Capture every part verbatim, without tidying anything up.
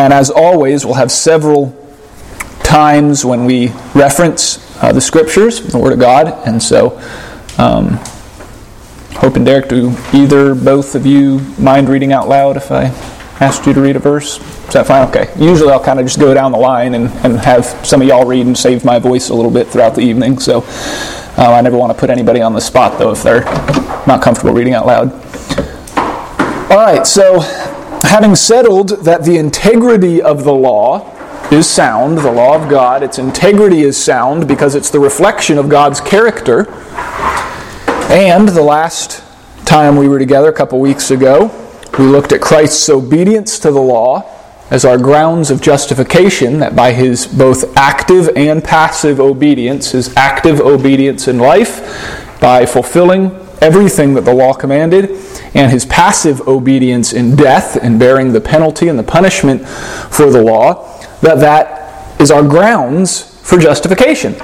And as always, we'll have several times when we reference uh, the Scriptures, the Word of God. And so, um, Hope and Derek, do either, both of you mind reading out loud if I asked you to read a verse? Is that fine? Okay. Usually I'll kind of just go down the line and, and have some of y'all read and save my voice a little bit throughout the evening. So uh, I never want to put anybody on the spot, though, if they're not comfortable reading out loud. All right, so having settled that the integrity of the law is sound, the law of God, its integrity is sound because it's the reflection of God's character. And the last time we were together, a couple weeks ago, we looked at Christ's obedience to the law as our grounds of justification, that by His both active and passive obedience, His active obedience in life, by fulfilling everything that the law commanded, and His passive obedience in death, and bearing the penalty and the punishment for the law, that that is our grounds for justification.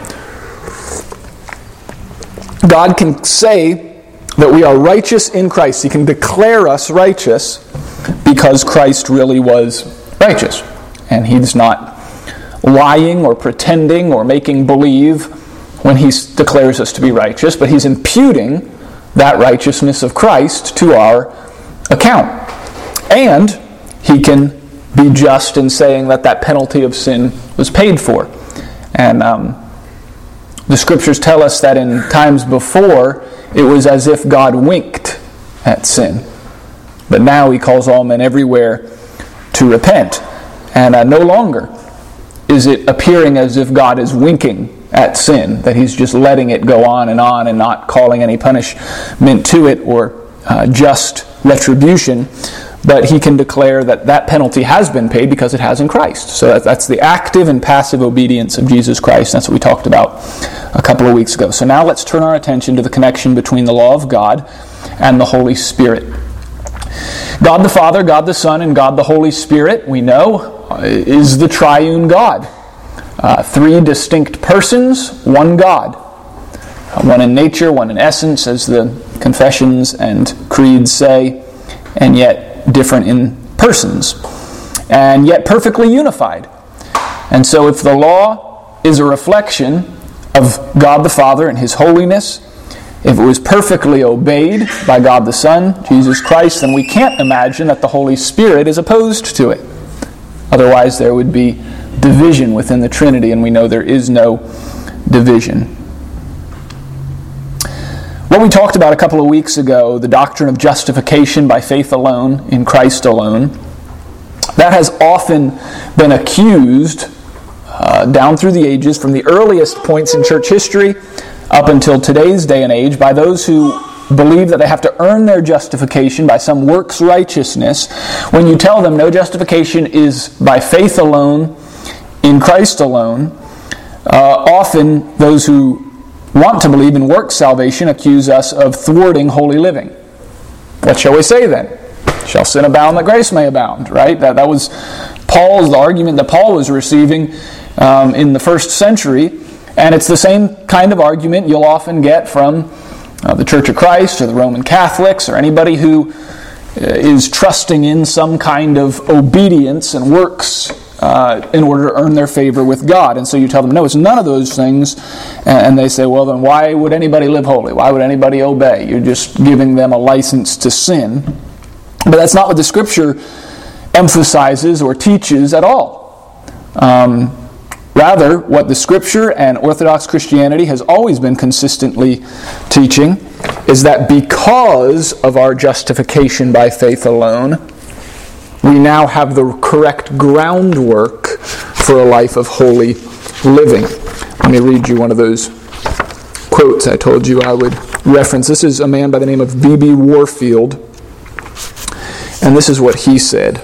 God can say that we are righteous in Christ. He can declare us righteous because Christ really was righteous. And He's not lying or pretending or making believe when He declares us to be righteous, but He's imputing that righteousness of Christ to our account. And He can be just in saying that that penalty of sin was paid for. And um, the Scriptures tell us that in times before, it was as if God winked at sin. But now He calls all men everywhere to repent. And uh, no longer is it appearing as if God is winking at sin, that He's just letting it go on and on and not calling any punishment to it or uh, just retribution. But He can declare that that penalty has been paid because it has in Christ. So that's the active and passive obedience of Jesus Christ. That's what we talked about a couple of weeks ago. So now let's turn our attention to the connection between the law of God and the Holy Spirit. God the Father, God the Son, and God the Holy Spirit, we know, is the triune God. Uh, three distinct persons, one God. Uh, one in nature, one in essence, as the confessions and creeds say, and yet different in persons, and yet perfectly unified. And so if the law is a reflection of God the Father and His holiness, if it was perfectly obeyed by God the Son, Jesus Christ, then we can't imagine that the Holy Spirit is opposed to it. Otherwise there would be division within the Trinity, and we know there is no division. What we talked about a couple of weeks ago, the doctrine of justification by faith alone, in Christ alone, that has often been accused uh, down through the ages, from the earliest points in church history up until today's day and age, by those who believe that they have to earn their justification by some works righteousness. When you tell them no, justification is by faith alone, in Christ alone, uh, often those who want to believe in works salvation accuse us of thwarting holy living. What shall we say then? Shall sin abound that grace may abound, right? That, that was Paul's, the argument that Paul was receiving um, in the first century. And it's the same kind of argument you'll often get from uh, the Church of Christ or the Roman Catholics or anybody who is trusting in some kind of obedience and works Uh, in order to earn their favor with God. And so you tell them, no, it's none of those things. And they say, well, then why would anybody live holy? Why would anybody obey? You're just giving them a license to sin. But that's not what the Scripture emphasizes or teaches at all. Um, rather, what the Scripture and Orthodox Christianity has always been consistently teaching is that because of our justification by faith alone, we now have the correct groundwork for a life of holy living. Let me read you one of those quotes I told you I would reference. This is a man by the name of B B Warfield, and this is what he said.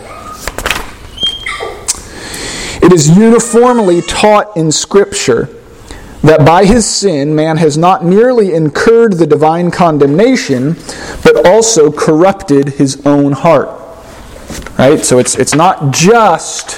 It is uniformly taught in Scripture that by his sin man has not merely incurred the divine condemnation, but also corrupted his own heart. Right? So it's it's not just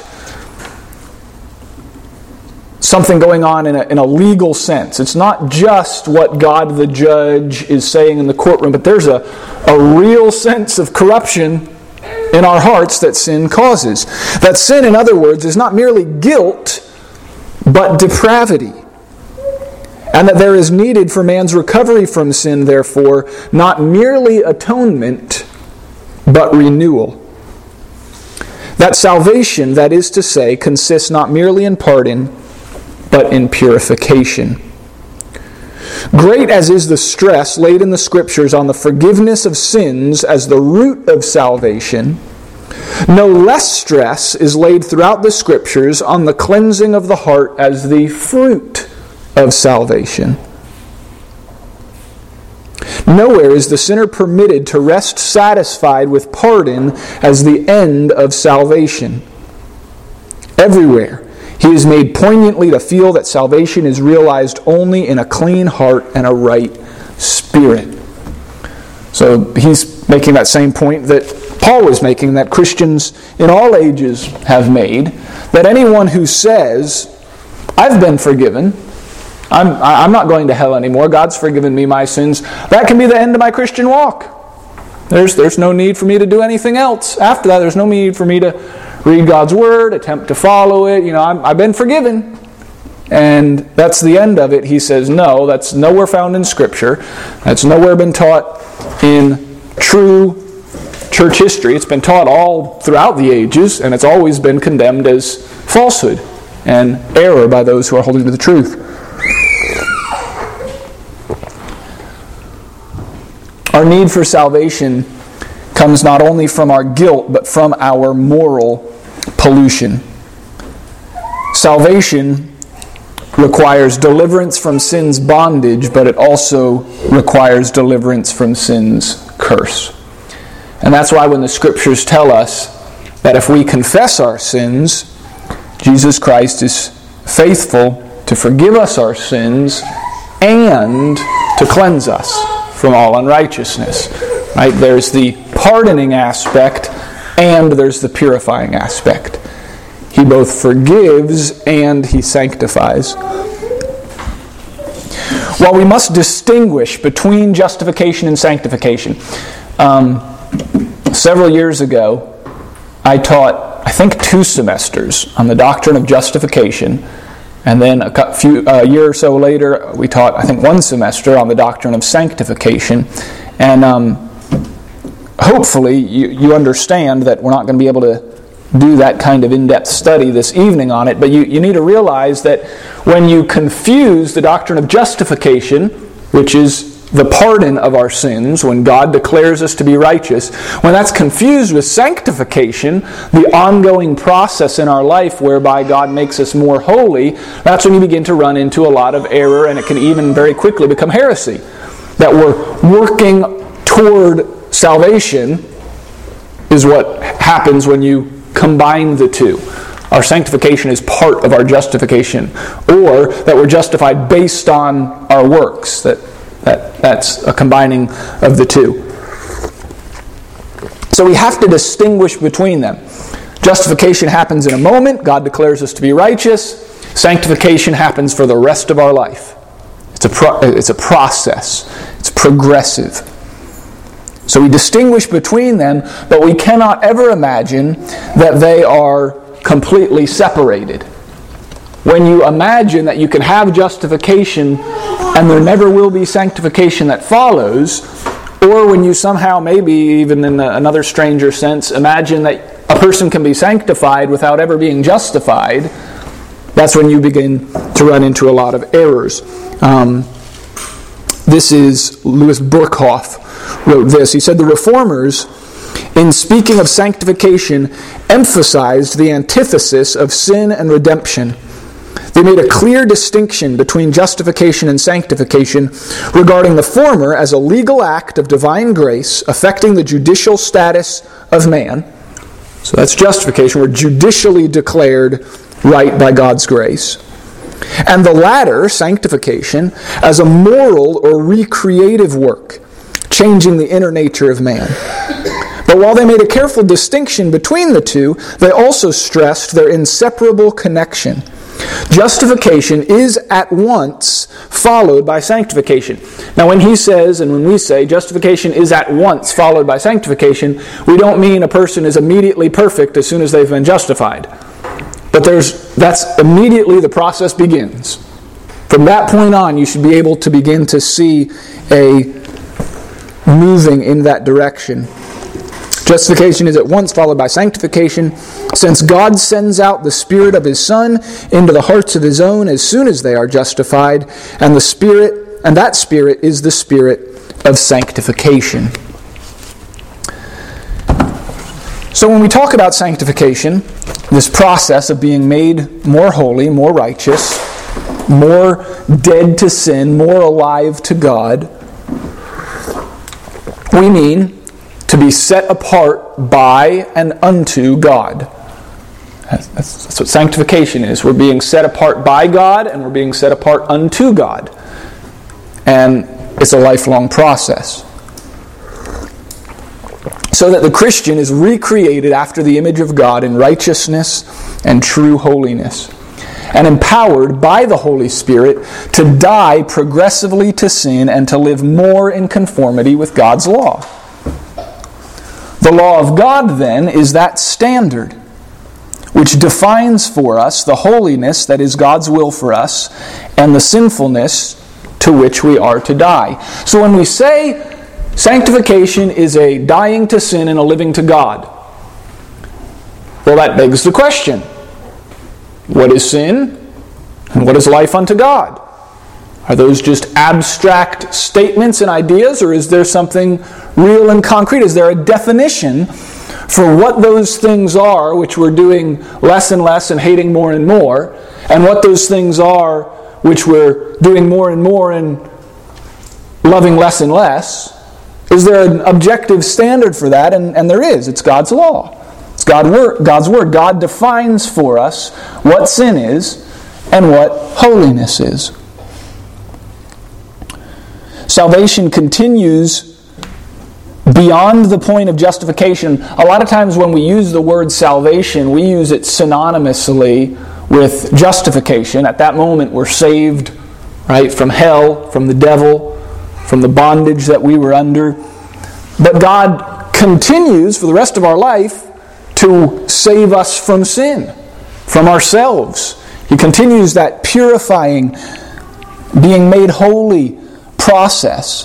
something going on in a, in a legal sense. It's not just what God the judge is saying in the courtroom, but there's a, a real sense of corruption in our hearts that sin causes. That sin, in other words, is not merely guilt, but depravity. And that there is needed for man's recovery from sin, therefore, not merely atonement, but renewal. That salvation, that is to say, consists not merely in pardon, but in purification. Great as is the stress laid in the Scriptures on the forgiveness of sins as the root of salvation, no less stress is laid throughout the Scriptures on the cleansing of the heart as the fruit of salvation. Nowhere is the sinner permitted to rest satisfied with pardon as the end of salvation. Everywhere, he is made poignantly to feel that salvation is realized only in a clean heart and a right spirit. So he's making that same point that Paul was making, that Christians in all ages have made, that anyone who says, I've been forgiven, I'm, I'm not going to hell anymore, God's forgiven me my sins, that can be the end of my Christian walk. There's, there's no need for me to do anything else. After that, there's no need for me to read God's Word, attempt to follow it. You know, I'm, I've been forgiven. And that's the end of it. He says, no, that's nowhere found in Scripture. That's nowhere been taught in true church history. It's been taught all throughout the ages, and it's always been condemned as falsehood and error by those who are holding to the truth. Our need for salvation comes not only from our guilt, but from our moral pollution. Salvation requires deliverance from sin's bondage, but it also requires deliverance from sin's curse. And that's why when the Scriptures tell us that if we confess our sins, Jesus Christ is faithful to forgive us our sins and to cleanse us from all unrighteousness. Right? There's the pardoning aspect and there's the purifying aspect. He both forgives and He sanctifies. While we must distinguish between justification and sanctification, um, several years ago I taught, I think, two semesters on the doctrine of justification. And then a few a year or so later, we taught, I think, one semester on the doctrine of sanctification. And um, hopefully you, you understand that we're not going to be able to do that kind of in-depth study this evening on it. But you, you need to realize that when you confuse the doctrine of justification, which is the pardon of our sins, when God declares us to be righteous, when that's confused with sanctification, the ongoing process in our life whereby God makes us more holy, that's when you begin to run into a lot of error, and it can even very quickly become heresy. That we're working toward salvation is what happens when you combine the two. Our sanctification is part of our justification, or that we're justified based on our works, that That, that's a combining of the two. So we have to distinguish between them. Justification happens in a moment. God declares us to be righteous. Sanctification happens for the rest of our life. It's a, pro- it's a process. It's progressive. So we distinguish between them, but we cannot ever imagine that they are completely separated. When you imagine that you can have justification and there never will be sanctification that follows, or when you somehow, maybe even in another stranger sense, imagine that a person can be sanctified without ever being justified, that's when you begin to run into a lot of errors. Um, this is Louis Burkhoff wrote this. He said, the Reformers, in speaking of sanctification, emphasized the antithesis of sin and redemption. They made a clear distinction between justification and sanctification, regarding the former as a legal act of divine grace affecting the judicial status of man. So that's justification. We're judicially declared right by God's grace. And the latter, sanctification, as a moral or recreative work, changing the inner nature of man. But while they made a careful distinction between the two, they also stressed their inseparable connection. Justification is at once followed by sanctification. Now when he says, and when we say, justification is at once followed by sanctification, we don't mean a person is immediately perfect as soon as they've been justified. But there's that's immediately the process begins. From that point on, you should be able to begin to see a moving in that direction. Justification is at once followed by sanctification, since God sends out the Spirit of His Son into the hearts of His own as soon as they are justified, and the Spirit, and that Spirit is the Spirit of sanctification. So when we talk about sanctification, this process of being made more holy, more righteous, more dead to sin, more alive to God, we mean to be set apart by and unto God. That's, that's, that's what sanctification is. We're being set apart by God and we're being set apart unto God. And it's a lifelong process. So that the Christian is recreated after the image of God in righteousness and true holiness, and empowered by the Holy Spirit to die progressively to sin and to live more in conformity with God's law. The law of God, then, is that standard which defines for us the holiness that is God's will for us and the sinfulness to which we are to die. So when we say sanctification is a dying to sin and a living to God, well, that begs the question, what is sin and what is life unto God? Are those just abstract statements and ideas, or is there something real and concrete? Is there a definition for what those things are, which we're doing less and less and hating more and more, and what those things are, which we're doing more and more and loving less and less? Is there an objective standard for that? And, and there is. It's God's law. It's God word, God's Word. God defines for us what sin is and what holiness is. Salvation continues beyond the point of justification. A lot of times when we use the word salvation, we use it synonymously with justification. At that moment, we're saved, right, from hell, from the devil, from the bondage that we were under. But God continues for the rest of our life to save us from sin, from ourselves. He continues that purifying, being made holy process.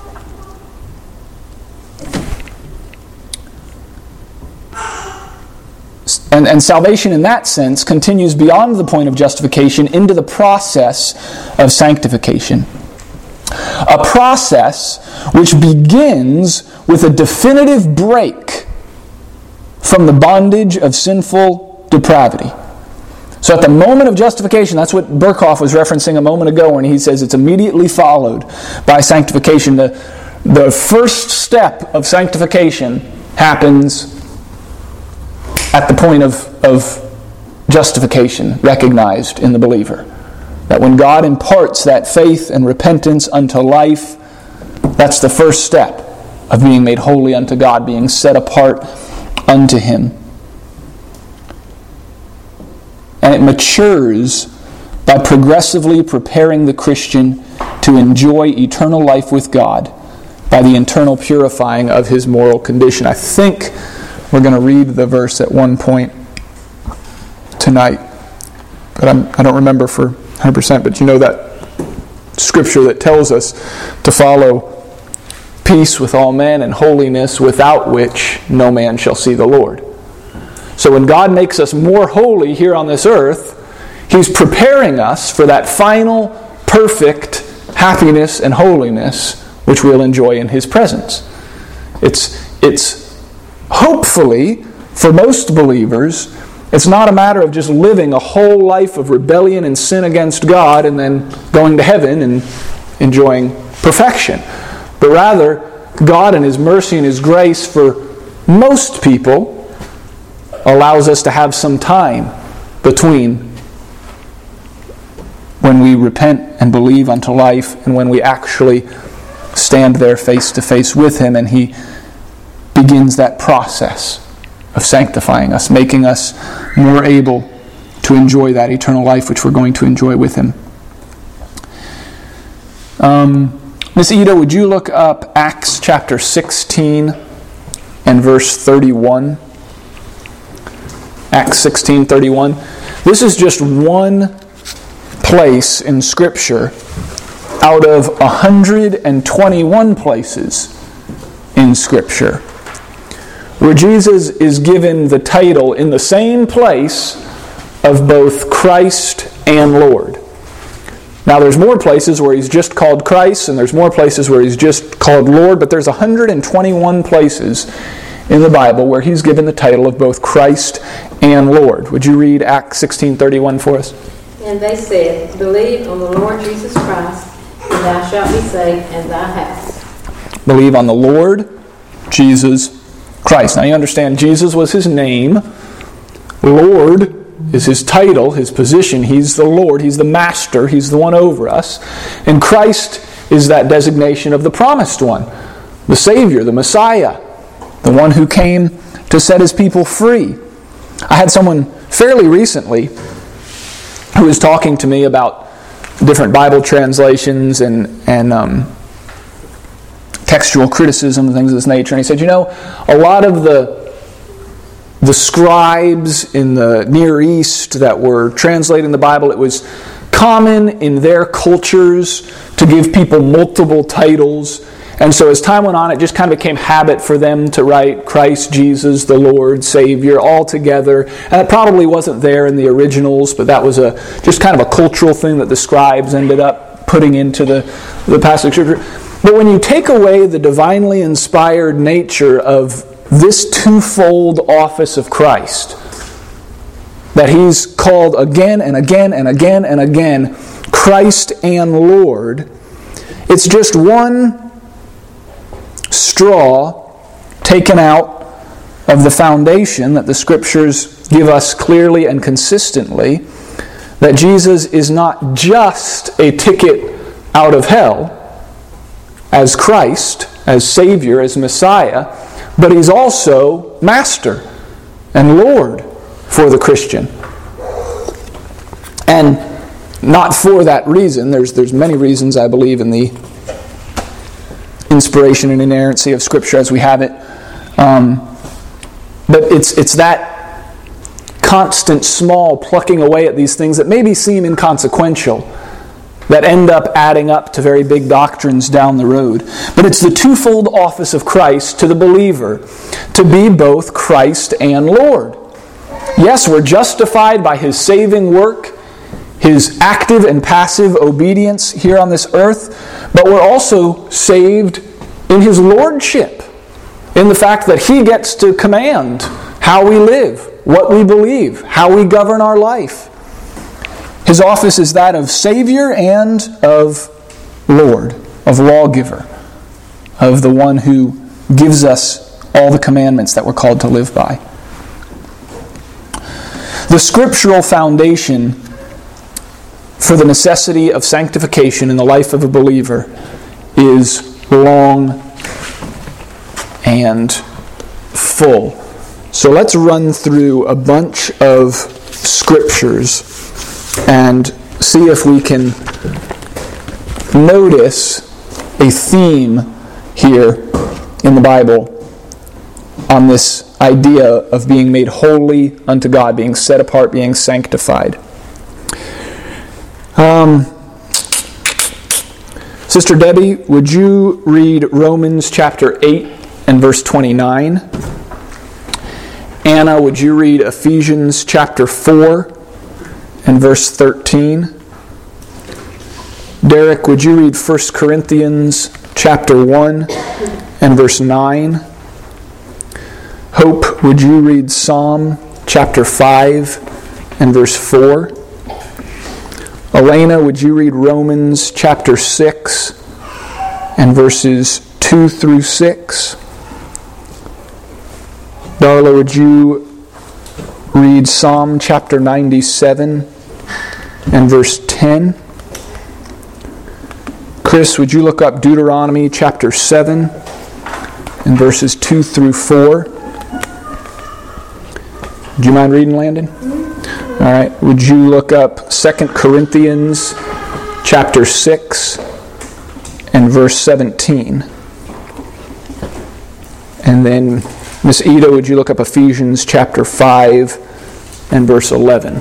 And, and salvation in that sense continues beyond the point of justification into the process of sanctification. A process which begins with a definitive break from the bondage of sinful depravity. So at the moment of justification, that's what Berkhoff was referencing a moment ago when he says it's immediately followed by sanctification. The, the first step of sanctification happens at the point of, of justification recognized in the believer. That when God imparts that faith and repentance unto life, that's the first step of being made holy unto God, being set apart unto Him. And it matures by progressively preparing the Christian to enjoy eternal life with God by the internal purifying of his moral condition. I think we're going to read the verse at one point tonight, but I'm, I don't remember for one hundred percent, but you know that scripture that tells us to follow peace with all men and holiness, without which no man shall see the Lord. So when God makes us more holy here on this earth, He's preparing us for that final, perfect happiness and holiness which we'll enjoy in His presence. It's, it's hopefully, for most believers, it's not a matter of just living a whole life of rebellion and sin against God and then going to heaven and enjoying perfection. But rather, God in His mercy and His grace for most people allows us to have some time between when we repent and believe unto life and when we actually stand there face to face with Him, and He begins that process of sanctifying us, making us more able to enjoy that eternal life which we're going to enjoy with Him. Um, Miss Ida, would you look up Acts chapter sixteen and verse thirty-one? Acts sixteen thirty-one. This is just one place in Scripture out of one hundred twenty-one places in Scripture where Jesus is given the title in the same place of both Christ and Lord. Now there's more places where He's just called Christ, and there's more places where He's just called Lord, but there's one hundred twenty-one places in the Bible where He's given the title of both Christ and Lord. Would you read Acts sixteen thirty-one for us? And they said, Believe on the Lord Jesus Christ, and thou shalt be saved, and thy house. Believe on the Lord Jesus Christ. Now you understand, Jesus was His name. Lord is His title, His position. He's the Lord. He's the Master. He's the one over us. And Christ is that designation of the promised one, the Savior, the Messiah, the one who came to set His people free. I had someone fairly recently who was talking to me about different Bible translations and, and um, textual criticism and things of this nature. And he said, you know, a lot of the the scribes in the Near East that were translating the Bible, it was common in their cultures to give people multiple titles. And so as time went on, it just kind of became habit for them to write Christ, Jesus, the Lord, Savior, all together. And it probably wasn't there in the originals, but that was a just kind of a cultural thing that the scribes ended up putting into the, the passage of Scripture. But when you take away the divinely inspired nature of this twofold office of Christ, that He's called again and again and again and again, Christ and Lord, it's just one straw taken out of the foundation that the Scriptures give us clearly and consistently, that Jesus is not just a ticket out of hell as Christ, as Savior, as Messiah, but He's also Master and Lord for the Christian. And not for that reason. There's, there's many reasons, I believe, in the inspiration and inerrancy of Scripture as we have it. Um, but it's it's that constant, small plucking away at these things that maybe seem inconsequential, that end up adding up to very big doctrines down the road. But it's the twofold office of Christ to the believer, to be both Christ and Lord. Yes, we're justified by His saving work, His active and passive obedience here on this earth, but we're also saved in His lordship, in the fact that He gets to command how we live, what we believe, how we govern our life. His office is that of Savior and of Lord, of lawgiver, of the one who gives us all the commandments that we're called to live by. The scriptural foundation for the necessity of sanctification in the life of a believer is long and full. So let's run through a bunch of scriptures and see if we can notice a theme here in the Bible on this idea of being made holy unto God, being set apart, being sanctified. Um, Sister Debbie, would you read Romans chapter eight and verse twenty-nine? Anna, would you read Ephesians chapter four and verse thirteen? Derek, would you read First Corinthians chapter one and verse nine? Hope, would you read Psalm chapter five and verse four? Elena, would you read Romans chapter six and verses two through six? Darla, would you read Psalm chapter ninety-seven and verse ten? Chris, would you look up Deuteronomy chapter seven and verses two through four? Do you mind reading, Landon? All right, would you look up Second Corinthians chapter six and verse seventeen? And then, Miss Ida, would you look up Ephesians chapter five and verse eleven?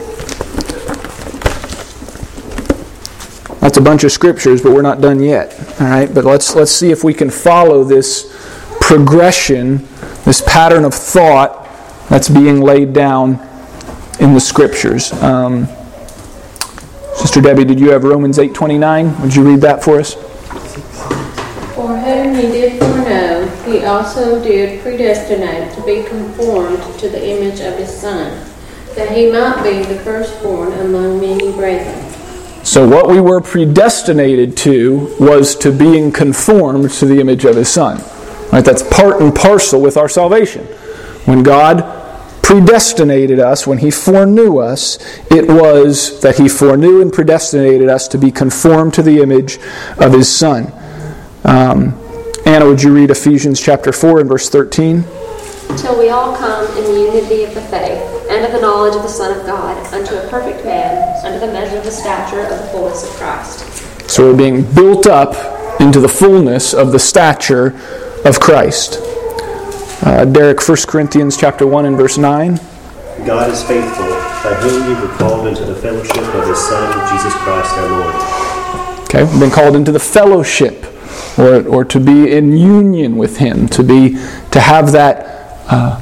That's a bunch of scriptures, but we're not done yet. All right, but let's let's see if we can follow this progression, this pattern of thought that's being laid down in the scriptures. Um, Sister Debbie, did you have Romans eight twenty-nine? Would you read that for us? For whom he did foreknow, he also did predestinate to be conformed to the image of his Son, that he might be the firstborn among many brethren. So what we were predestinated to was to being conformed to the image of his Son. Right? That's part and parcel with our salvation. When God predestinated us, when he foreknew us, it was that he foreknew and predestinated us to be conformed to the image of his Son. Um, Anna, would you read Ephesians chapter four and verse thirteen? Until we all come in the unity of the faith and of the knowledge of the Son of God, unto a perfect man, under the measure of the stature of the fullness of Christ. So we're being built up into the fullness of the stature of Christ. Uh, Derek, First Corinthians chapter one and verse nine. God is faithful, by whom you were called into the fellowship of his Son, Jesus Christ our Lord. Okay, we've been called into the fellowship, or or to be in union with him, to be to have that uh,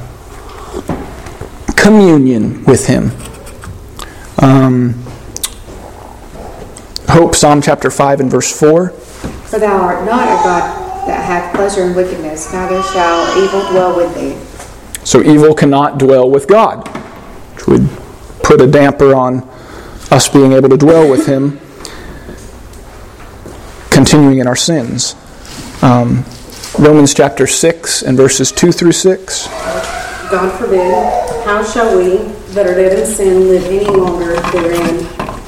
communion with him. Um, Hope, Psalm chapter five and verse four. For thou art not a God that hath pleasure in wickedness, neither shall evil dwell with thee. So evil cannot dwell with God, which would put a damper on us being able to dwell with him, continuing in our sins. Um, Romans chapter six and verses two through six. God forbid, how shall we that are dead in sin live any longer therein?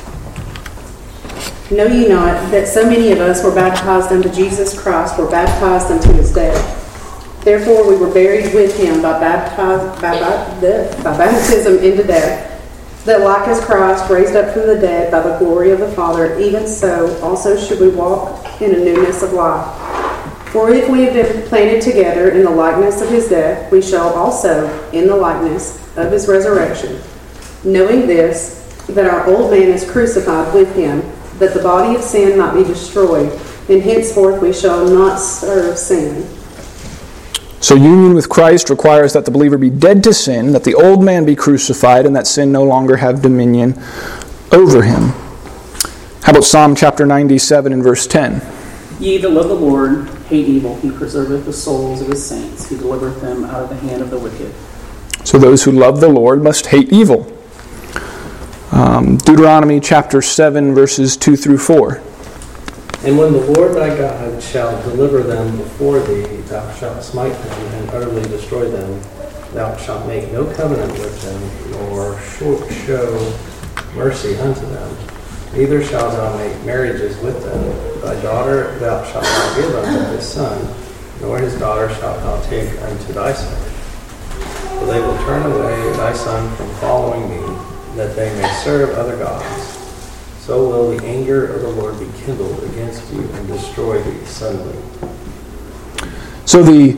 Know ye not that so many of us were baptized unto Jesus Christ, were baptized unto his death? Therefore we were buried with him by, baptize, by, by, the, by baptism into death, that like as Christ raised up from the dead by the glory of the Father, even so also should we walk in a newness of life. For if we have been planted together in the likeness of his death, we shall also in the likeness of his resurrection, knowing this, that our old man is crucified with him, that the body of sin might be destroyed, and henceforth we shall not serve sin. So union with Christ requires that the believer be dead to sin, that the old man be crucified, and that sin no longer have dominion over him. How about Psalm chapter ninety-seven and verse ten? Ye that love the Lord, hate evil. He preserveth the souls of his saints. He delivereth them out of the hand of the wicked. So those who love the Lord must hate evil. Um, Deuteronomy chapter seven, verses two through four. And when the Lord thy God shall deliver them before thee, thou shalt smite them and utterly destroy them. Thou shalt make no covenant with them, nor show mercy unto them. Neither shalt thou make marriages with them. Thy daughter thou shalt not give unto his son, nor his daughter shalt thou take unto thy son. For they will turn away thy son from following me, that they may serve other gods. So will the anger of the Lord be kindled against you and destroy thee suddenly. So the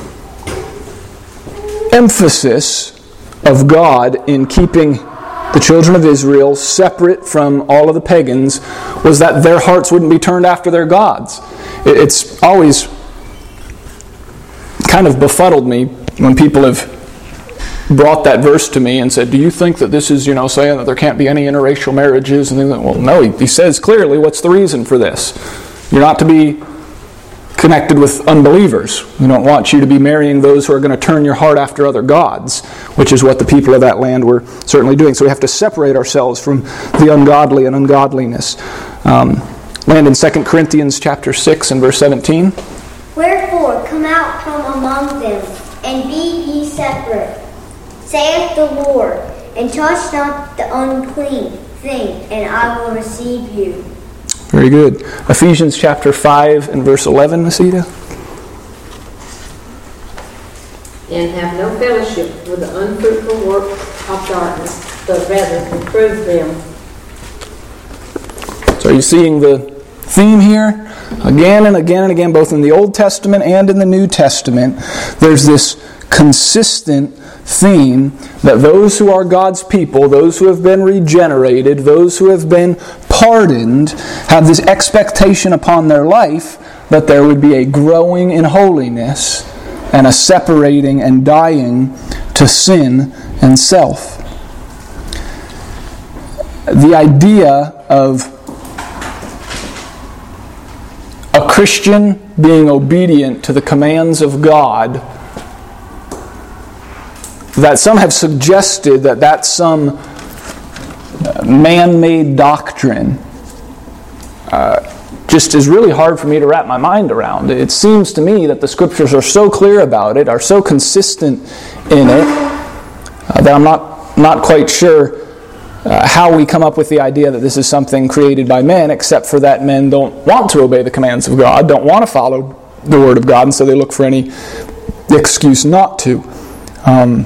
emphasis of God in keeping the children of Israel separate from all of the pagans was that their hearts wouldn't be turned after their gods. It's always kind of befuddled me when people have brought that verse to me and said, do you think that this is, you know, saying that there can't be any interracial marriages? And they're like, well, no, he, he says clearly what's the reason for this. You're not to be connected with unbelievers. We don't want you to be marrying those who are going to turn your heart after other gods, which is what the people of that land were certainly doing. So we have to separate ourselves from the ungodly and ungodliness. Um, land in Second Corinthians chapter six and verse seventeen. Wherefore come out from among them, and be ye separate, saith the Lord, and touch not the unclean thing, and I will receive you. Very good. Ephesians chapter five and verse eleven, Masita. And have no fellowship with the unfruitful works of darkness, but rather reprove them. So are you seeing the theme here? Again and again and again, both in the Old Testament and in the New Testament, there's this consistent theme that those who are God's people, those who have been regenerated, those who have been pardoned, have this expectation upon their life that there would be a growing in holiness and a separating and dying to sin and self. The idea of a Christian being obedient to the commands of God, that some have suggested that that's some man-made doctrine, uh, just is really hard for me to wrap my mind around. It seems to me that the Scriptures are so clear about it, are so consistent in it, uh, that I'm not, not quite sure Uh, how we come up with the idea that this is something created by men, except for that men don't want to obey the commands of God, don't want to follow the Word of God, and so they look for any excuse not to. Um,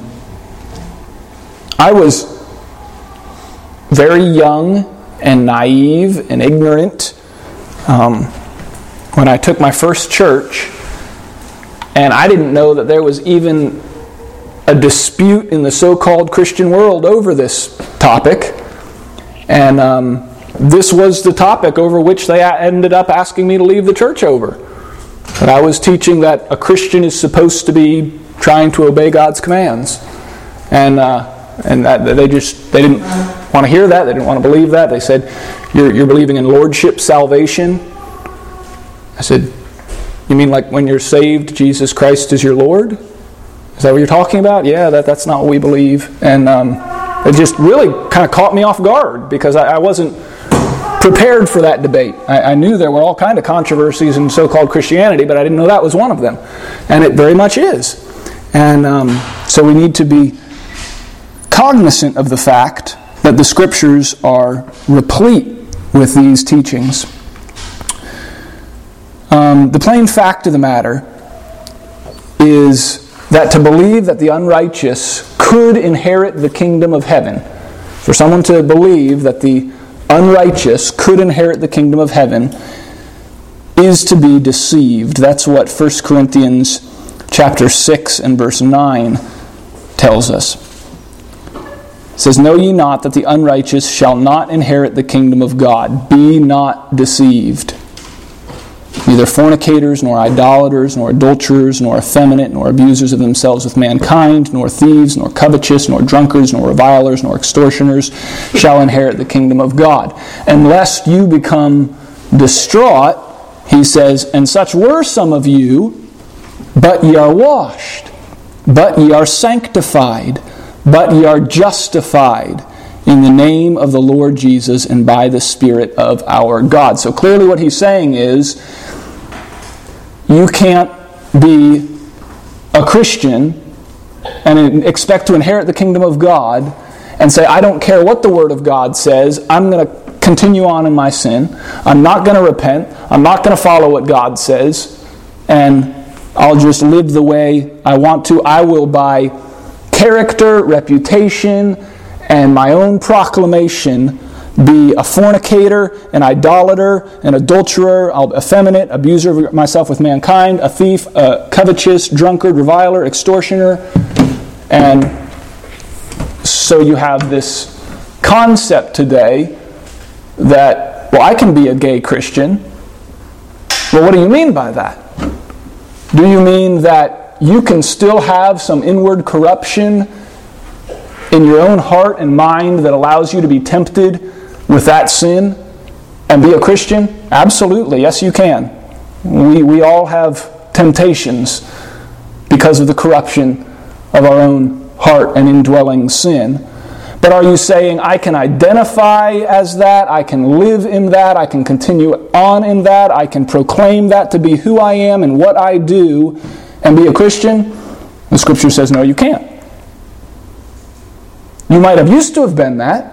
I was very young and naive and ignorant um, when I took my first church, and I didn't know that there was even a dispute in the so-called Christian world over this topic, and um, this was the topic over which they ended up asking me to leave the church over. That I was teaching that a Christian is supposed to be trying to obey God's commands, and uh, and that they just they didn't want to hear that. They didn't want to believe that. They said, "You're you're believing in lordship salvation." I said, "You mean like when you're saved, Jesus Christ is your Lord? Is that what you're talking about?" "Yeah, that, that's not what we believe." And um, it just really kind of caught me off guard because I, I wasn't prepared for that debate. I, I knew there were all kinds of controversies in so-called Christianity, but I didn't know that was one of them. And it very much is. And um, so we need to be cognizant of the fact that the Scriptures are replete with these teachings. Um, the plain fact of the matter is that to believe that the unrighteous could inherit the kingdom of heaven, for someone to believe that the unrighteous could inherit the kingdom of heaven, is to be deceived. That's what First Corinthians chapter six and verse nine tells us. It says, "Know ye not that the unrighteous shall not inherit the kingdom of God? Be not deceived. Neither fornicators, nor idolaters, nor adulterers, nor effeminate, nor abusers of themselves with mankind, nor thieves, nor covetous, nor drunkards, nor revilers, nor extortioners shall inherit the kingdom of God. And lest you become distraught," he says, "and such were some of you, but ye are washed, but ye are sanctified, but ye are justified in the name of the Lord Jesus and by the Spirit of our God." So clearly what he's saying is, you can't be a Christian and expect to inherit the kingdom of God and say, "I don't care what the Word of God says, I'm going to continue on in my sin, I'm not going to repent, I'm not going to follow what God says, and I'll just live the way I want to. I will by character, reputation, and my own proclamation be a fornicator, an idolater, an adulterer, effeminate, abuser of myself with mankind, a thief, a covetous, drunkard, reviler, extortioner." And so you have this concept today that, well, I can be a gay Christian. Well, what do you mean by that? Do you mean that you can still have some inward corruption in your own heart and mind that allows you to be tempted with that sin and be a Christian? Absolutely, yes you can. We, we all have temptations because of the corruption of our own heart and indwelling sin. But are you saying, I can identify as that, I can live in that, I can continue on in that, I can proclaim that to be who I am and what I do and be a Christian? The Scripture says, no, you can't. You might have used to have been that,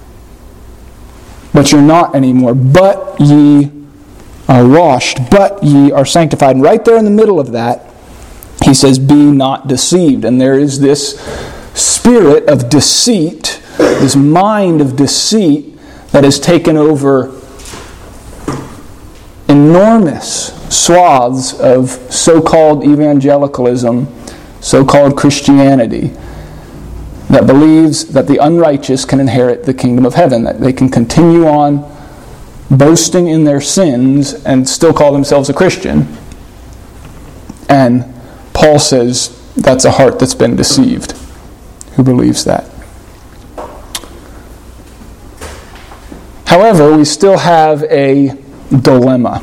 but you're not anymore. But ye are washed, but ye are sanctified. And right there in the middle of that, he says, be not deceived. And there is this spirit of deceit this mind of deceit that has taken over enormous swaths of so-called evangelicalism, so-called Christianity, that believes that the unrighteous can inherit the kingdom of heaven, that they can continue on boasting in their sins and still call themselves a Christian. And Paul says that's a heart that's been deceived, who believes that. However, we still have a dilemma.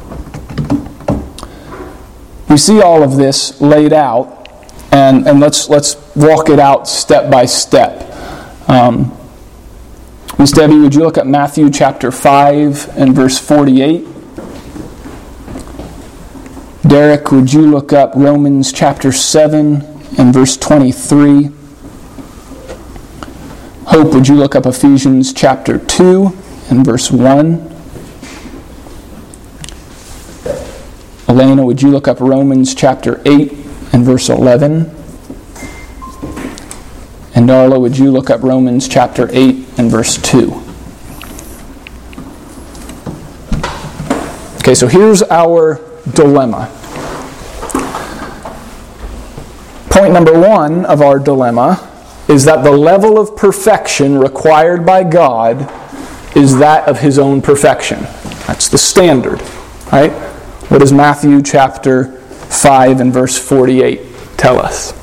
We see all of this laid out, and, and let's let's walk it out step by step. Um, Miss Debbie, would you look at Matthew chapter five and verse forty-eight? Derek, would you look up Romans chapter seven and verse twenty-three? Hope, would you look up Ephesians chapter two and verse one? Elena, would you look up Romans chapter eight and verse eleven? And Darla, would you look up Romans chapter eight and verse two? Okay, so here's our dilemma. Point number one of our dilemma is that the level of perfection required by God is that of His own perfection. That's the standard, right? What does Matthew chapter five and verse forty-eight tell us?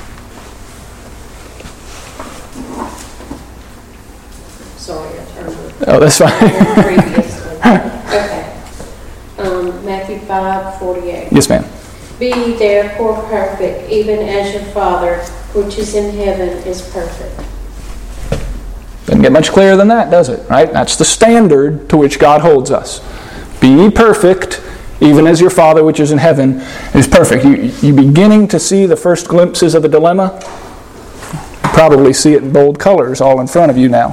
Sorry, I turned it. Oh, that's fine. Okay. Um, Matthew five forty-eight. Yes, ma'am. Be therefore perfect, even as your Father, which is in heaven, is perfect. Doesn't get much clearer than that, does it? Right? That's the standard to which God holds us. Be ye perfect, even as your Father which is in heaven is perfect. You, you beginning to see the first glimpses of the dilemma? You probably see it in bold colors all in front of you now.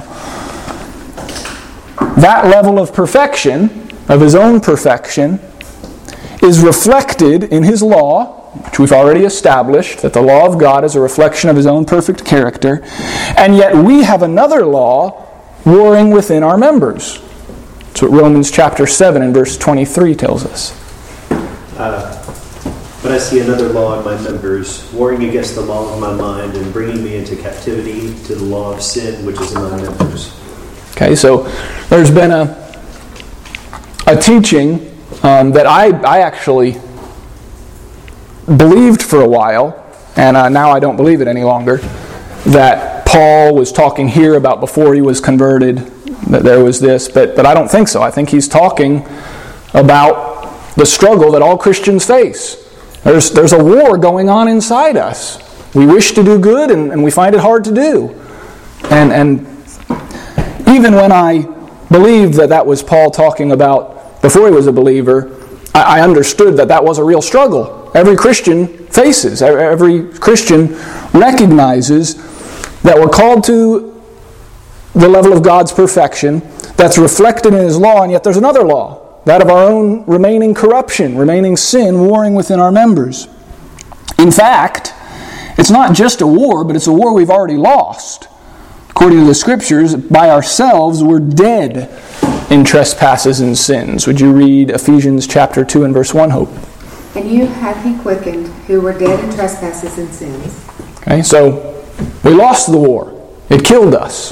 That level of perfection, of His own perfection, is reflected in His law, which we've already established, that the law of God is a reflection of His own perfect character, and yet we have another law warring within our members. That's what Romans chapter seven and verse twenty-three tells us. Uh, but I see another law in my members, warring against the law of my mind and bringing me into captivity to the law of sin which is in my members. Okay, so there's been a a teaching um, that I, I actually believed for a while, and uh, now I don't believe it any longer, that Paul was talking here about before he was converted, that there was this, but, but I don't think so. I think he's talking about the struggle that all Christians face. There's, there's a war going on inside us. We wish to do good, and, and we find it hard to do. And, and even when I believed that that was Paul talking about before he was a believer, I, I understood that that was a real struggle. Every Christian faces, every Christian recognizes that we're called to the level of God's perfection that's reflected in His law, and yet there's another law, that of our own remaining corruption, remaining sin warring within our members. In fact, it's not just a war, but it's a war we've already lost. According to the Scriptures, by ourselves we're dead in trespasses and sins. Would you read Ephesians chapter two and verse one, Hope? And you hath He quickened, who were dead in trespasses and sins. Okay, so we lost the war. It killed us.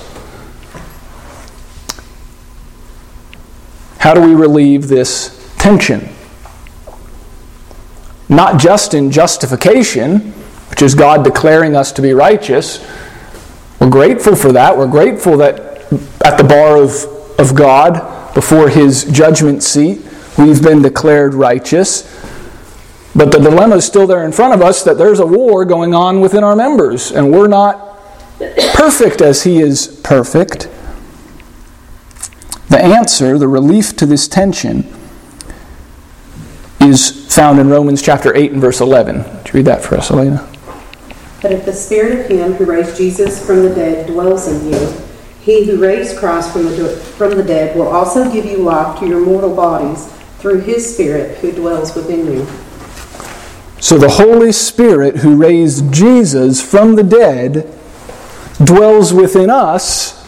How do we relieve this tension? Not just in justification, which is God declaring us to be righteous. We're grateful for that. We're grateful that at the bar of, of God, before His judgment seat, we've been declared righteous. But the dilemma is still there in front of us, that there's a war going on within our members, and we're not perfect as He is perfect. The answer, the relief to this tension, is found in Romans chapter eight and verse eleven. Would you read that for us, Elena? But if the Spirit of Him who raised Jesus from the dead dwells in you, He who raised Christ from the, from the dead will also give you life to your mortal bodies through His Spirit who dwells within you. So the Holy Spirit who raised Jesus from the dead dwells within us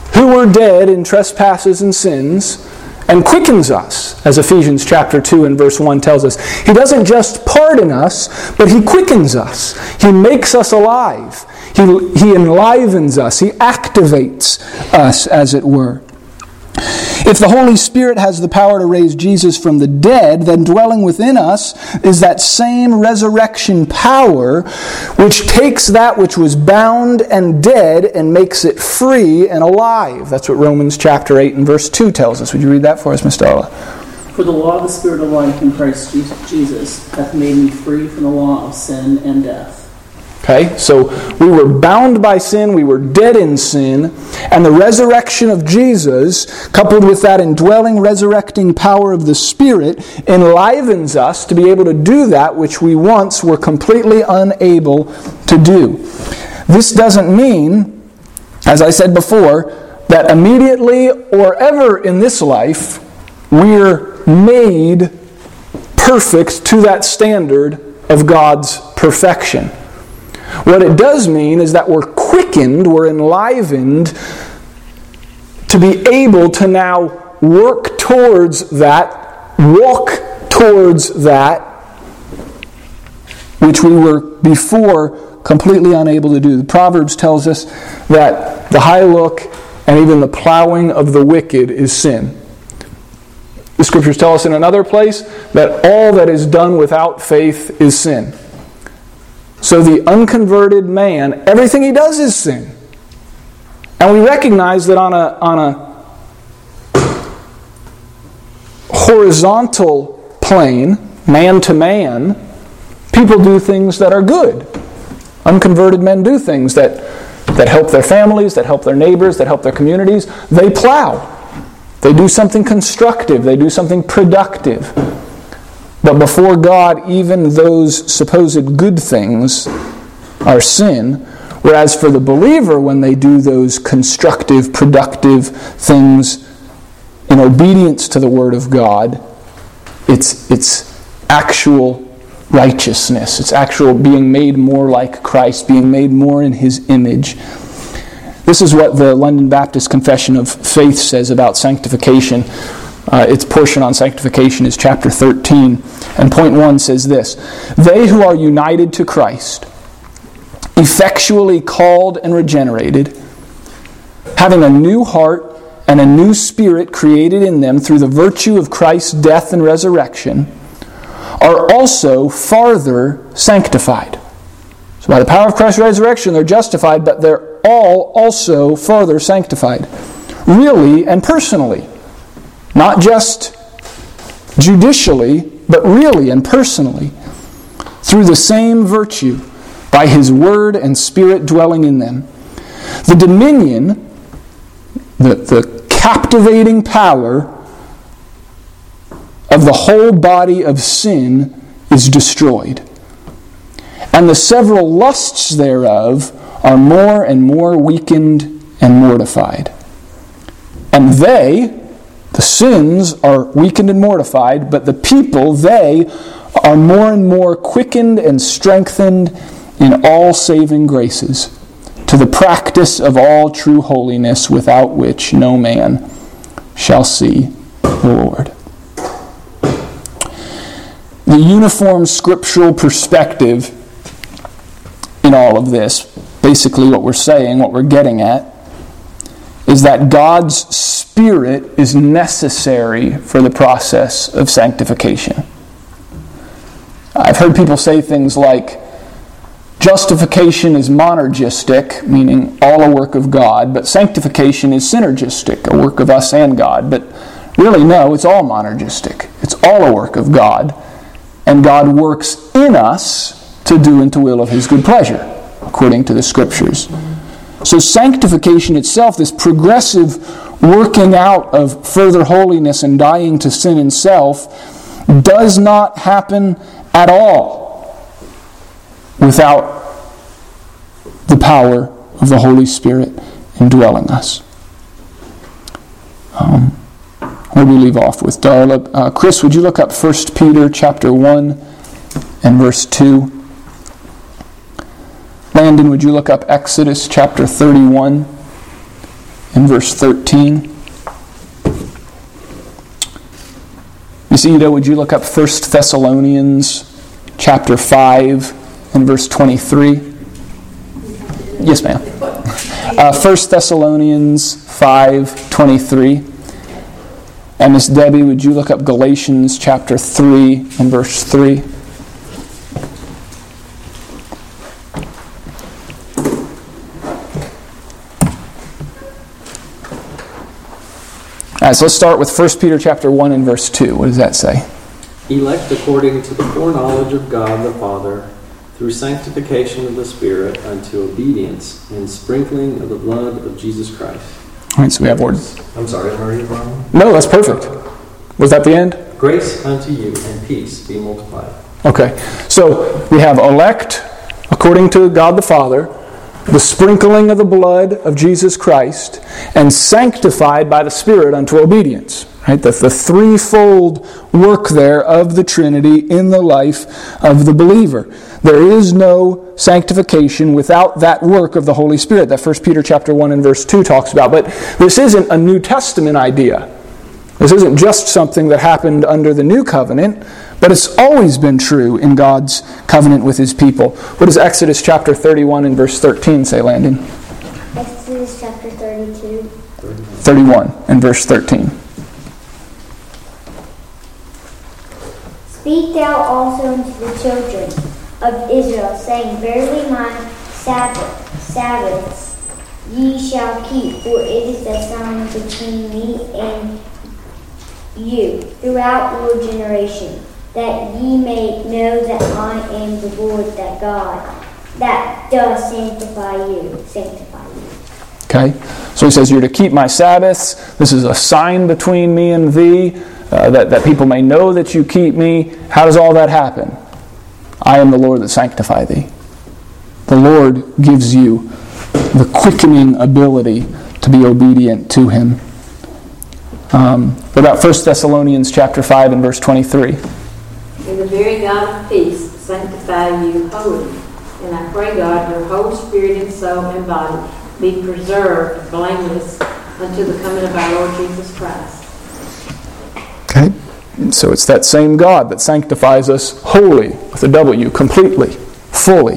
who were dead in trespasses and sins, and quickens us, as Ephesians chapter two and verse one tells us. He doesn't just pardon us, but He quickens us. He makes us alive. He, he enlivens us. He activates us, as it were. If the Holy Spirit has the power to raise Jesus from the dead, then dwelling within us is that same resurrection power which takes that which was bound and dead and makes it free and alive. That's what Romans chapter eight and verse two tells us. Would you read that for us, Mister Darla? For the law of the Spirit of life in Christ Jesus hath made me free from the law of sin and death. Okay, so we were bound by sin, we were dead in sin, and the resurrection of Jesus, coupled with that indwelling, resurrecting power of the Spirit, enlivens us to be able to do that which we once were completely unable to do. This doesn't mean, as I said before, that immediately or ever in this life, we're made perfect to that standard of God's perfection. What it does mean is that we're quickened, we're enlivened to be able to now work towards that, walk towards that, which we were before completely unable to do. The Proverbs tells us that the high look and even the plowing of the wicked is sin. The Scriptures tell us in another place that all that is done without faith is sin. So the unconverted man, everything he does is sin. And we recognize that on a, on a horizontal plane, man to man, people do things that are good. Unconverted men do things that, that help their families, that help their neighbors, that help their communities. They plow. They do something constructive. They do something productive. But before God, even those supposed good things are sin. Whereas for the believer, when they do those constructive, productive things in obedience to the Word of God, it's, it's actual righteousness. It's actual being made more like Christ, being made more in His image. This is what the London Baptist Confession of Faith says about sanctification. Uh, its portion on sanctification is chapter thirteen, and point one says this: they who are united to Christ, effectually called and regenerated, having a new heart and a new spirit created in them through the virtue of Christ's death and resurrection, are also farther sanctified. So by the power of Christ's resurrection, they're justified, but they're all also farther sanctified, really and personally. Not just judicially, but really and personally, through the same virtue, by His Word and Spirit dwelling in them. The dominion, the, the captivating power of the whole body of sin is destroyed. And the several lusts thereof are more and more weakened and mortified. And they, the sins, are weakened and mortified, but the people, they, are more and more quickened and strengthened in all saving graces, to the practice of all true holiness, without which no man shall see the Lord. The uniform scriptural perspective in all of this, basically what we're saying, what we're getting at, is that God's Spirit is necessary for the process of sanctification. I've heard people say things like, justification is monergistic, meaning all a work of God, but sanctification is synergistic, a work of us and God. But really, no, it's all monergistic. It's all a work of God, and God works in us to do and to will of His good pleasure, according to the Scriptures. So sanctification itself, this progressive working out of further holiness and dying to sin and self, does not happen at all without the power of the Holy Spirit indwelling us. Um, where do we leave off with? Darla, uh, Chris, would you look up First Peter chapter one and verse two? Landon, would you look up Exodus chapter thirty-one in verse thirteen. Miss Ida, would you look up First Thessalonians chapter five and verse twenty-three? Yes, ma'am. Uh, First Thessalonians five twenty-three. And Miss Debbie, would you look up Galatians chapter three and verse three? All right, so let's start with First Peter chapter one and verse two. What does that say? Elect according to the foreknowledge of God the Father, through sanctification of the Spirit, unto obedience and sprinkling of the blood of Jesus Christ. All right, so we have words. I'm sorry, am I reading wrong? No, that's perfect. Was that the end? Grace unto you and peace be multiplied. Okay, so we have elect according to God the Father, the sprinkling of the blood of Jesus Christ, and sanctified by the Spirit unto obedience. Right? The, the threefold work there of the Trinity in the life of the believer. There is no sanctification without that work of the Holy Spirit that First Peter chapter one and verse two talks about. But this isn't a New Testament idea. This isn't just something that happened under the New Covenant, but it's always been true in God's covenant with His people. What does Exodus chapter thirty-one and verse thirteen say, Landon? Exodus chapter thirty-two. thirty-one and verse thirteen. Speak thou also unto the children of Israel, saying, Verily my Sabbath, Sabbaths ye shall keep, for it is the sign between me and you throughout your generation, that ye may know that I am the Lord that God, that does sanctify you, sanctify you. Okay, so he says you're to keep my Sabbaths. This is a sign between me and thee, uh, that, that people may know that you keep me. How does all that happen? I am the Lord that sanctify thee. The Lord gives you the quickening ability to be obedient to Him. Um, what about First Thessalonians chapter five and verse twenty-three? May the very God of peace sanctify you wholly. And I pray God your whole spirit and soul and body be preserved blameless unto the coming of our Lord Jesus Christ. Okay, so it's that same God that sanctifies us wholly, with a W, completely, fully.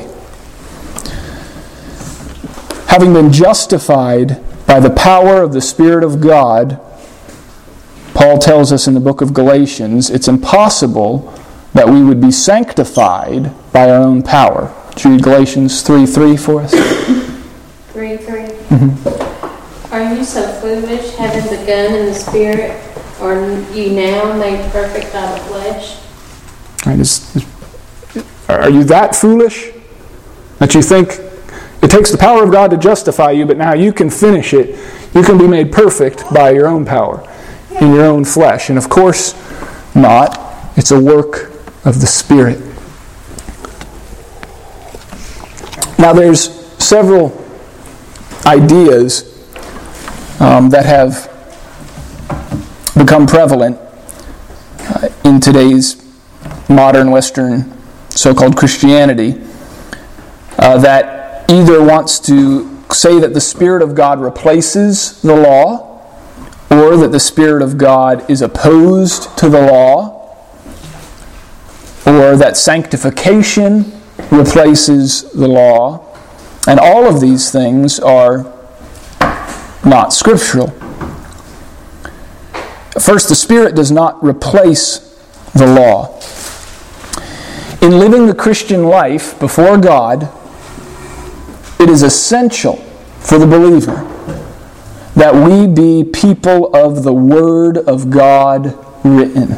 Having been justified by the power of the Spirit of God, Paul tells us in the book of Galatians, it's impossible that we would be sanctified by our own power. Would you read Galatians three three for us? three three. Mm-hmm. Are you so foolish, having begun in the Spirit, or are you now made perfect by the flesh? Right, is, is, are you that foolish that you think it takes the power of God to justify you, but now you can finish it, you can be made perfect by your own power, in your own flesh? And of course not. It's a work of the Spirit. Now there's several ideas um, that have become prevalent uh, in today's modern Western so-called Christianity uh, that either wants to say that the Spirit of God replaces the law, or that the Spirit of God is opposed to the law, or that sanctification replaces the law. And all of these things are not scriptural. First, the Spirit does not replace the law. In living the Christian life before God, it is essential for the believer that we be people of the Word of God written.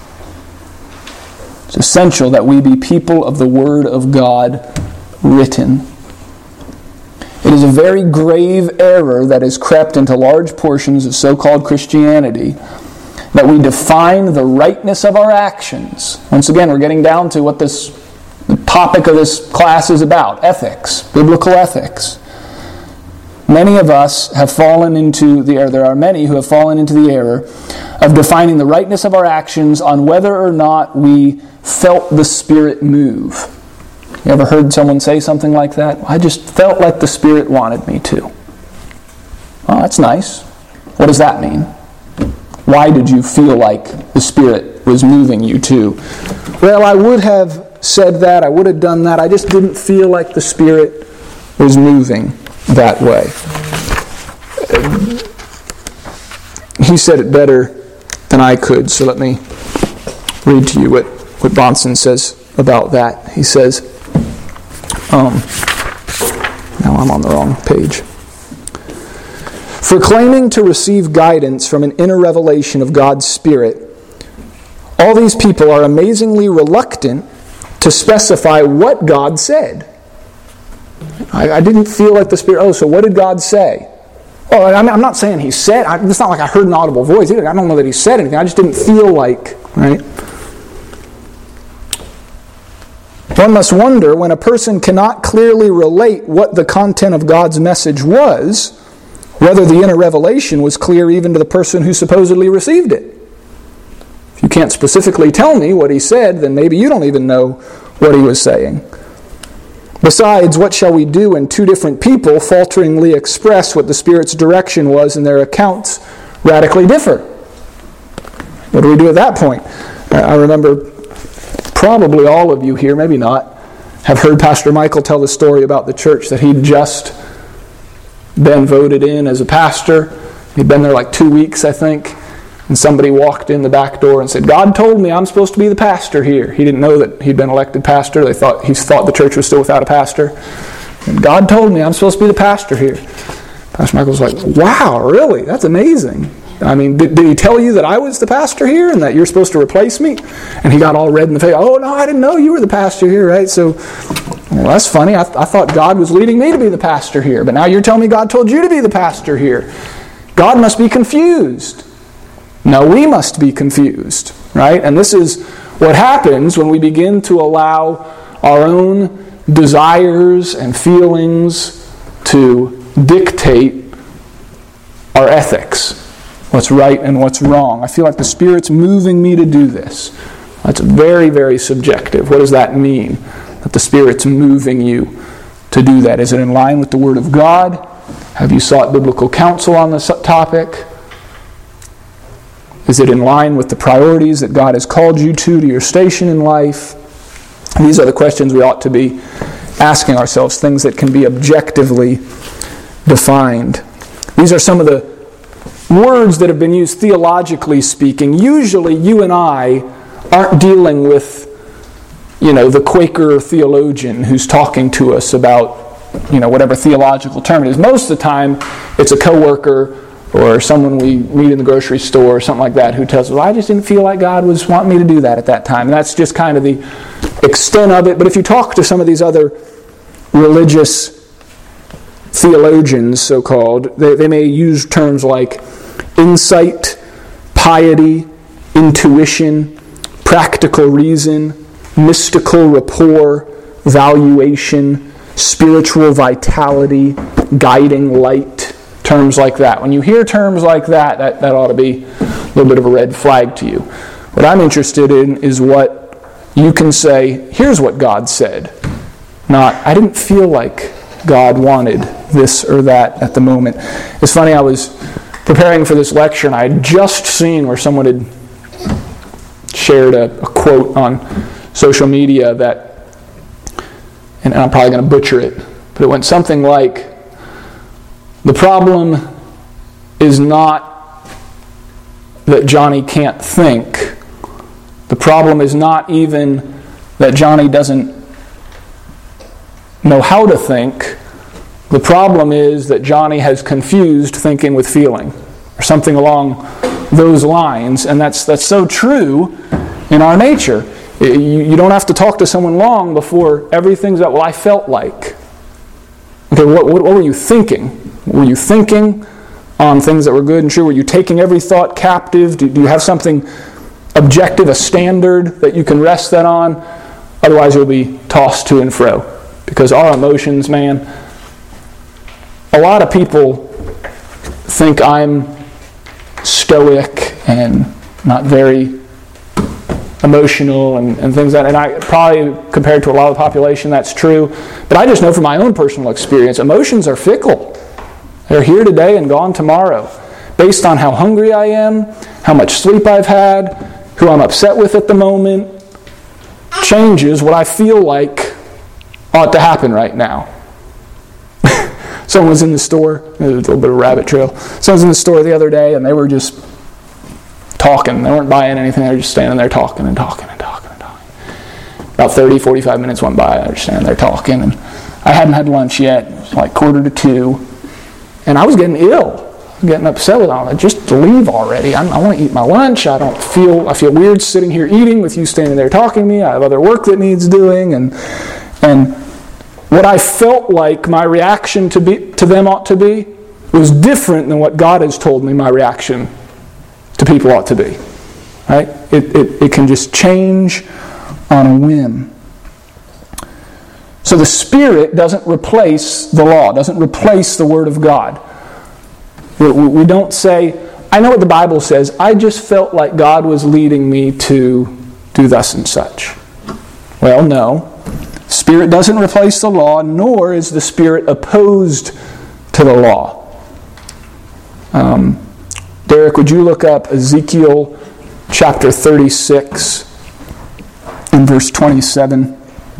It's essential that we be people of the Word of God written. It is a very grave error that has crept into large portions of so-called Christianity, that we define the rightness of our actions. Once again, we're getting down to what this the topic of this class is about: ethics, biblical ethics. Many of us have fallen into the error, there are many who have fallen into the error of defining the rightness of our actions on whether or not we felt the Spirit move. You ever heard someone say something like that? I just felt like the Spirit wanted me to. Oh, that's nice. What does that mean? Why did you feel like the Spirit was moving you to? Well, I would have said that, I would have done that, I just didn't feel like the Spirit was moving that way. He said it better than I could, so let me read to you what, what Bahnsen says about that. He says, um, now I'm on the wrong page. For claiming to receive guidance from an inner revelation of God's Spirit, all these people are amazingly reluctant to specify what God said. I, I didn't feel like the Spirit, oh, so what did God say? Oh, I'm, I'm not saying He said, I, it's not like I heard an audible voice either. I don't know that He said anything, I just didn't feel like, right? One must wonder, when a person cannot clearly relate what the content of God's message was, whether the inner revelation was clear even to the person who supposedly received it. If you can't specifically tell me what He said, then maybe you don't even know what He was saying. Besides, what shall we do when two different people falteringly express what the Spirit's direction was and their accounts radically differ? What do we do at that point? I remember probably all of you here, maybe not, have heard Pastor Michael tell the story about the church that he'd just been voted in as a pastor. He'd been there like two weeks, I think. And somebody walked in the back door and said, God told me I'm supposed to be the pastor here. He didn't know that he'd been elected pastor. They thought He thought the church was still without a pastor. And God told me I'm supposed to be the pastor here. Pastor Michael was like, wow, really? That's amazing. I mean, did, did he tell you that I was the pastor here and that you're supposed to replace me? And he got all red in the face. Oh, no, I didn't know you were the pastor here, right? So, well, that's funny. I, I thought God was leading me to be the pastor here. But now you're telling me God told you to be the pastor here. God must be confused. Now we must be confused, right? And this is what happens when we begin to allow our own desires and feelings to dictate our ethics, what's right and what's wrong. I feel like the Spirit's moving me to do this. That's very, very subjective. What does that mean, that the Spirit's moving you to do that? Is it in line with the Word of God? Have you sought biblical counsel on this topic? Is it in line with the priorities that God has called you to, to your station in life? These are the questions we ought to be asking ourselves, things that can be objectively defined. These are some of the words that have been used theologically speaking. Usually you and I aren't dealing with, you know, the Quaker theologian who's talking to us about, you know, whatever theological term it is. Most of the time it's a coworker or someone we meet in the grocery store or something like that who tells us, well, I just didn't feel like God was wanting me to do that at that time. And that's just kind of the extent of it. But if you talk to some of these other religious theologians, so-called, they, they may use terms like insight, piety, intuition, practical reason, mystical rapport, valuation, spiritual vitality, guiding light, terms like that. When you hear terms like that, that, that ought to be a little bit of a red flag to you. What I'm interested in is what you can say, here's what God said. Not, I didn't feel like God wanted this or that at the moment. It's funny, I was preparing for this lecture and I had just seen where someone had shared a, a quote on social media that, and I'm probably going to butcher it, but it went something like, the problem is not that Johnny can't think. The problem is not even that Johnny doesn't know how to think. The problem is that Johnny has confused thinking with feeling, or something along those lines. And that's that's so true in our nature. You, you don't have to talk to someone long before everything's that, well, I felt like. Okay, what, what, what were you thinking? Were you thinking on things that were good and true? Were you taking every thought captive? Do, do you have something objective, a standard that you can rest that on? Otherwise you'll be tossed to and fro. Because our emotions, man, a lot of people think I'm stoic and not very emotional and, and things like that. And I probably, compared to a lot of the population, that's true. But I just know from my own personal experience, emotions are fickle. They're here today and gone tomorrow. Based on how hungry I am, how much sleep I've had, who I'm upset with at the moment, changes what I feel like ought to happen right now. Someone was in the store, a little bit of a rabbit trail. Someone was in the store the other day and they were just talking. They weren't buying anything, they were just standing there talking and talking and talking and talking. About thirty, forty-five minutes went by, they were standing there talking, and I hadn't had lunch yet. It was like quarter to two. And I was getting ill. Getting upset with all that. Just leave already. I'm, I want to eat my lunch. I don't feel. I feel weird sitting here eating with you standing there talking to me. I have other work that needs doing, and and what I felt like my reaction to be to them ought to be was different than what God has told me my reaction to people ought to be. Right? It it, it can just change on a whim. So the Spirit doesn't replace the law. Doesn't replace the Word of God. We don't say, I know what the Bible says, I just felt like God was leading me to do thus and such. Well, no. Spirit doesn't replace the law, nor is the Spirit opposed to the law. Um, Derek, would you look up Ezekiel chapter thirty-six and verse twenty-seven?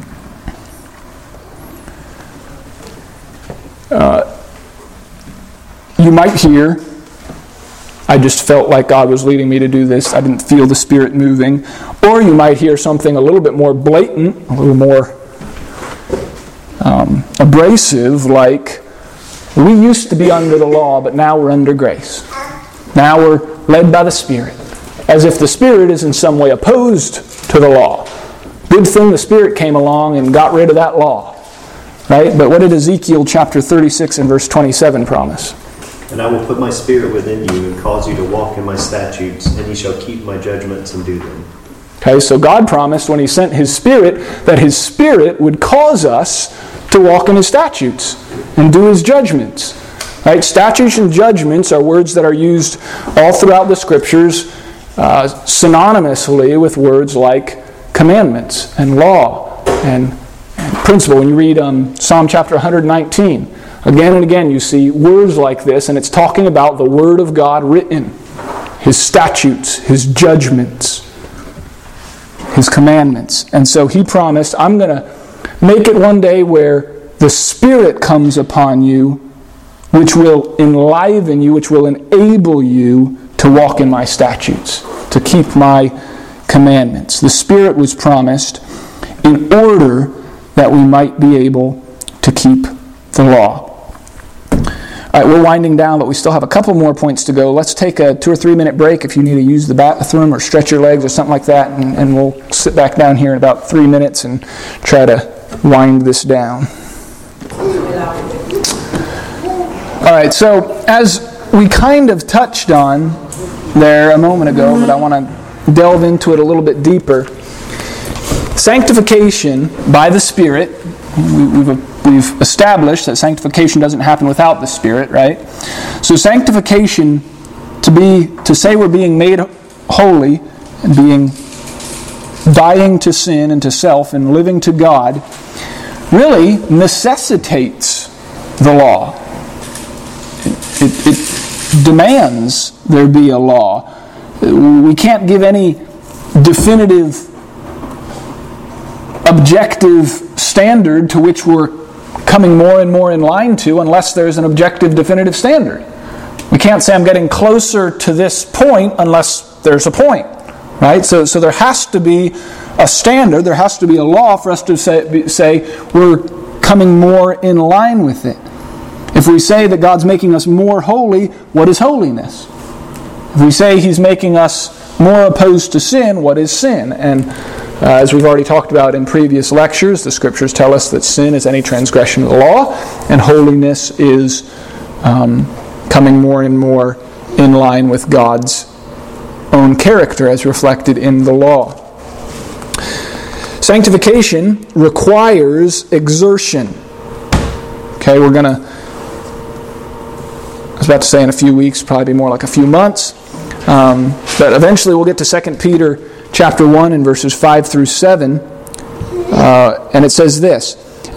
Uh, You might hear, I just felt like God was leading me to do this. I didn't feel the Spirit moving. Or you might hear something a little bit more blatant, a little more um, abrasive, like, we used to be under the law, but now we're under grace. Now we're led by the Spirit. As if the Spirit is in some way opposed to the law. Good thing the Spirit came along and got rid of that law. Right? But what did Ezekiel chapter thirty-six and verse twenty-seven promise? And I will put my Spirit within you and cause you to walk in my statutes, and ye shall keep my judgments and do them. Okay, so God promised when He sent His Spirit that His Spirit would cause us to walk in His statutes and do His judgments. Right? Statutes and judgments are words that are used all throughout the Scriptures uh, synonymously with words like commandments and law and, and principle. When you read um, Psalm chapter one nineteen, again and again you see words like this, and it's talking about the Word of God written, His statutes, His judgments, His commandments. And so He promised, I'm going to make it one day where the Spirit comes upon you, which will enliven you, which will enable you to walk in my statutes, to keep my commandments. The Spirit was promised in order that we might be able to keep the law. All right, we're winding down, but we still have a couple more points to go. Let's take a two or three minute break if you need to use the bathroom or stretch your legs or something like that, and, and we'll sit back down here in about three minutes and try to wind this down. All right, so as we kind of touched on there a moment ago, but I want to delve into it a little bit deeper. Sanctification by the Spirit, we, we've, we've established that sanctification doesn't happen without the Spirit, right? So sanctification, to be to say we're being made holy and being dying to sin and to self and living to God, really necessitates the law. It, it, it demands there be a law. We can't give any definitive objective standard to which we're coming more and more in line to unless there's an objective definitive standard. We can't say I'm getting closer to this point unless there's a point, right? So, so there has to be a standard, there has to be a law for us to say, say we're coming more in line with it. If we say that God's making us more holy, what is holiness? If we say He's making us more opposed to sin, what is sin? And Uh, as we've already talked about in previous lectures, the Scriptures tell us that sin is any transgression of the law, and holiness is um, coming more and more in line with God's own character as reflected in the law. Sanctification requires exertion. Okay, we're going to, I was about to say in a few weeks, probably more like a few months, um, but eventually we'll get to Second Peter chapter one and verses five through seven, uh, and it says this,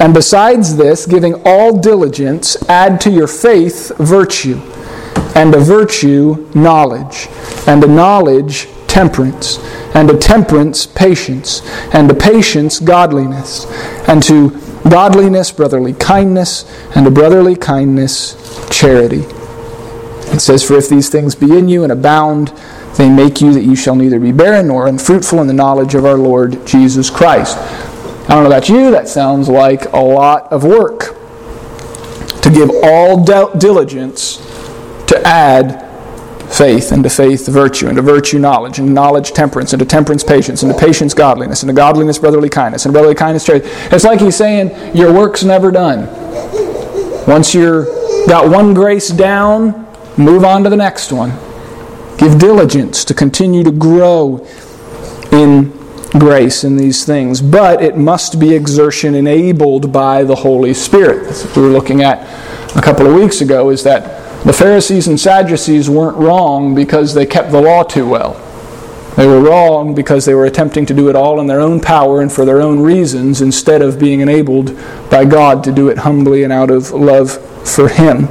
And besides this, giving all diligence, add to your faith virtue, and to virtue knowledge, and to knowledge temperance, and to temperance patience, and to patience godliness, and to godliness brotherly kindness, and to brotherly kindness charity. It says, for if these things be in you and abound, they make you that you shall neither be barren nor unfruitful in the knowledge of our Lord Jesus Christ. I don't know about you, that sounds like a lot of work. To give all diligence, to add faith, and to faith virtue, and to virtue knowledge, and knowledge temperance, and to temperance patience, and to patience godliness, and to godliness brotherly kindness, and brotherly kindness charity. It's like he's saying, your work's never done. Once you're got one grace down, move on to the next one. Give diligence to continue to grow in grace in these things, but it must be exertion enabled by the Holy Spirit. That's what we were looking at a couple of weeks ago, is that the Pharisees and Sadducees weren't wrong because they kept the law too well. They were wrong because they were attempting to do it all in their own power and for their own reasons, instead of being enabled by God to do it humbly and out of love for Him.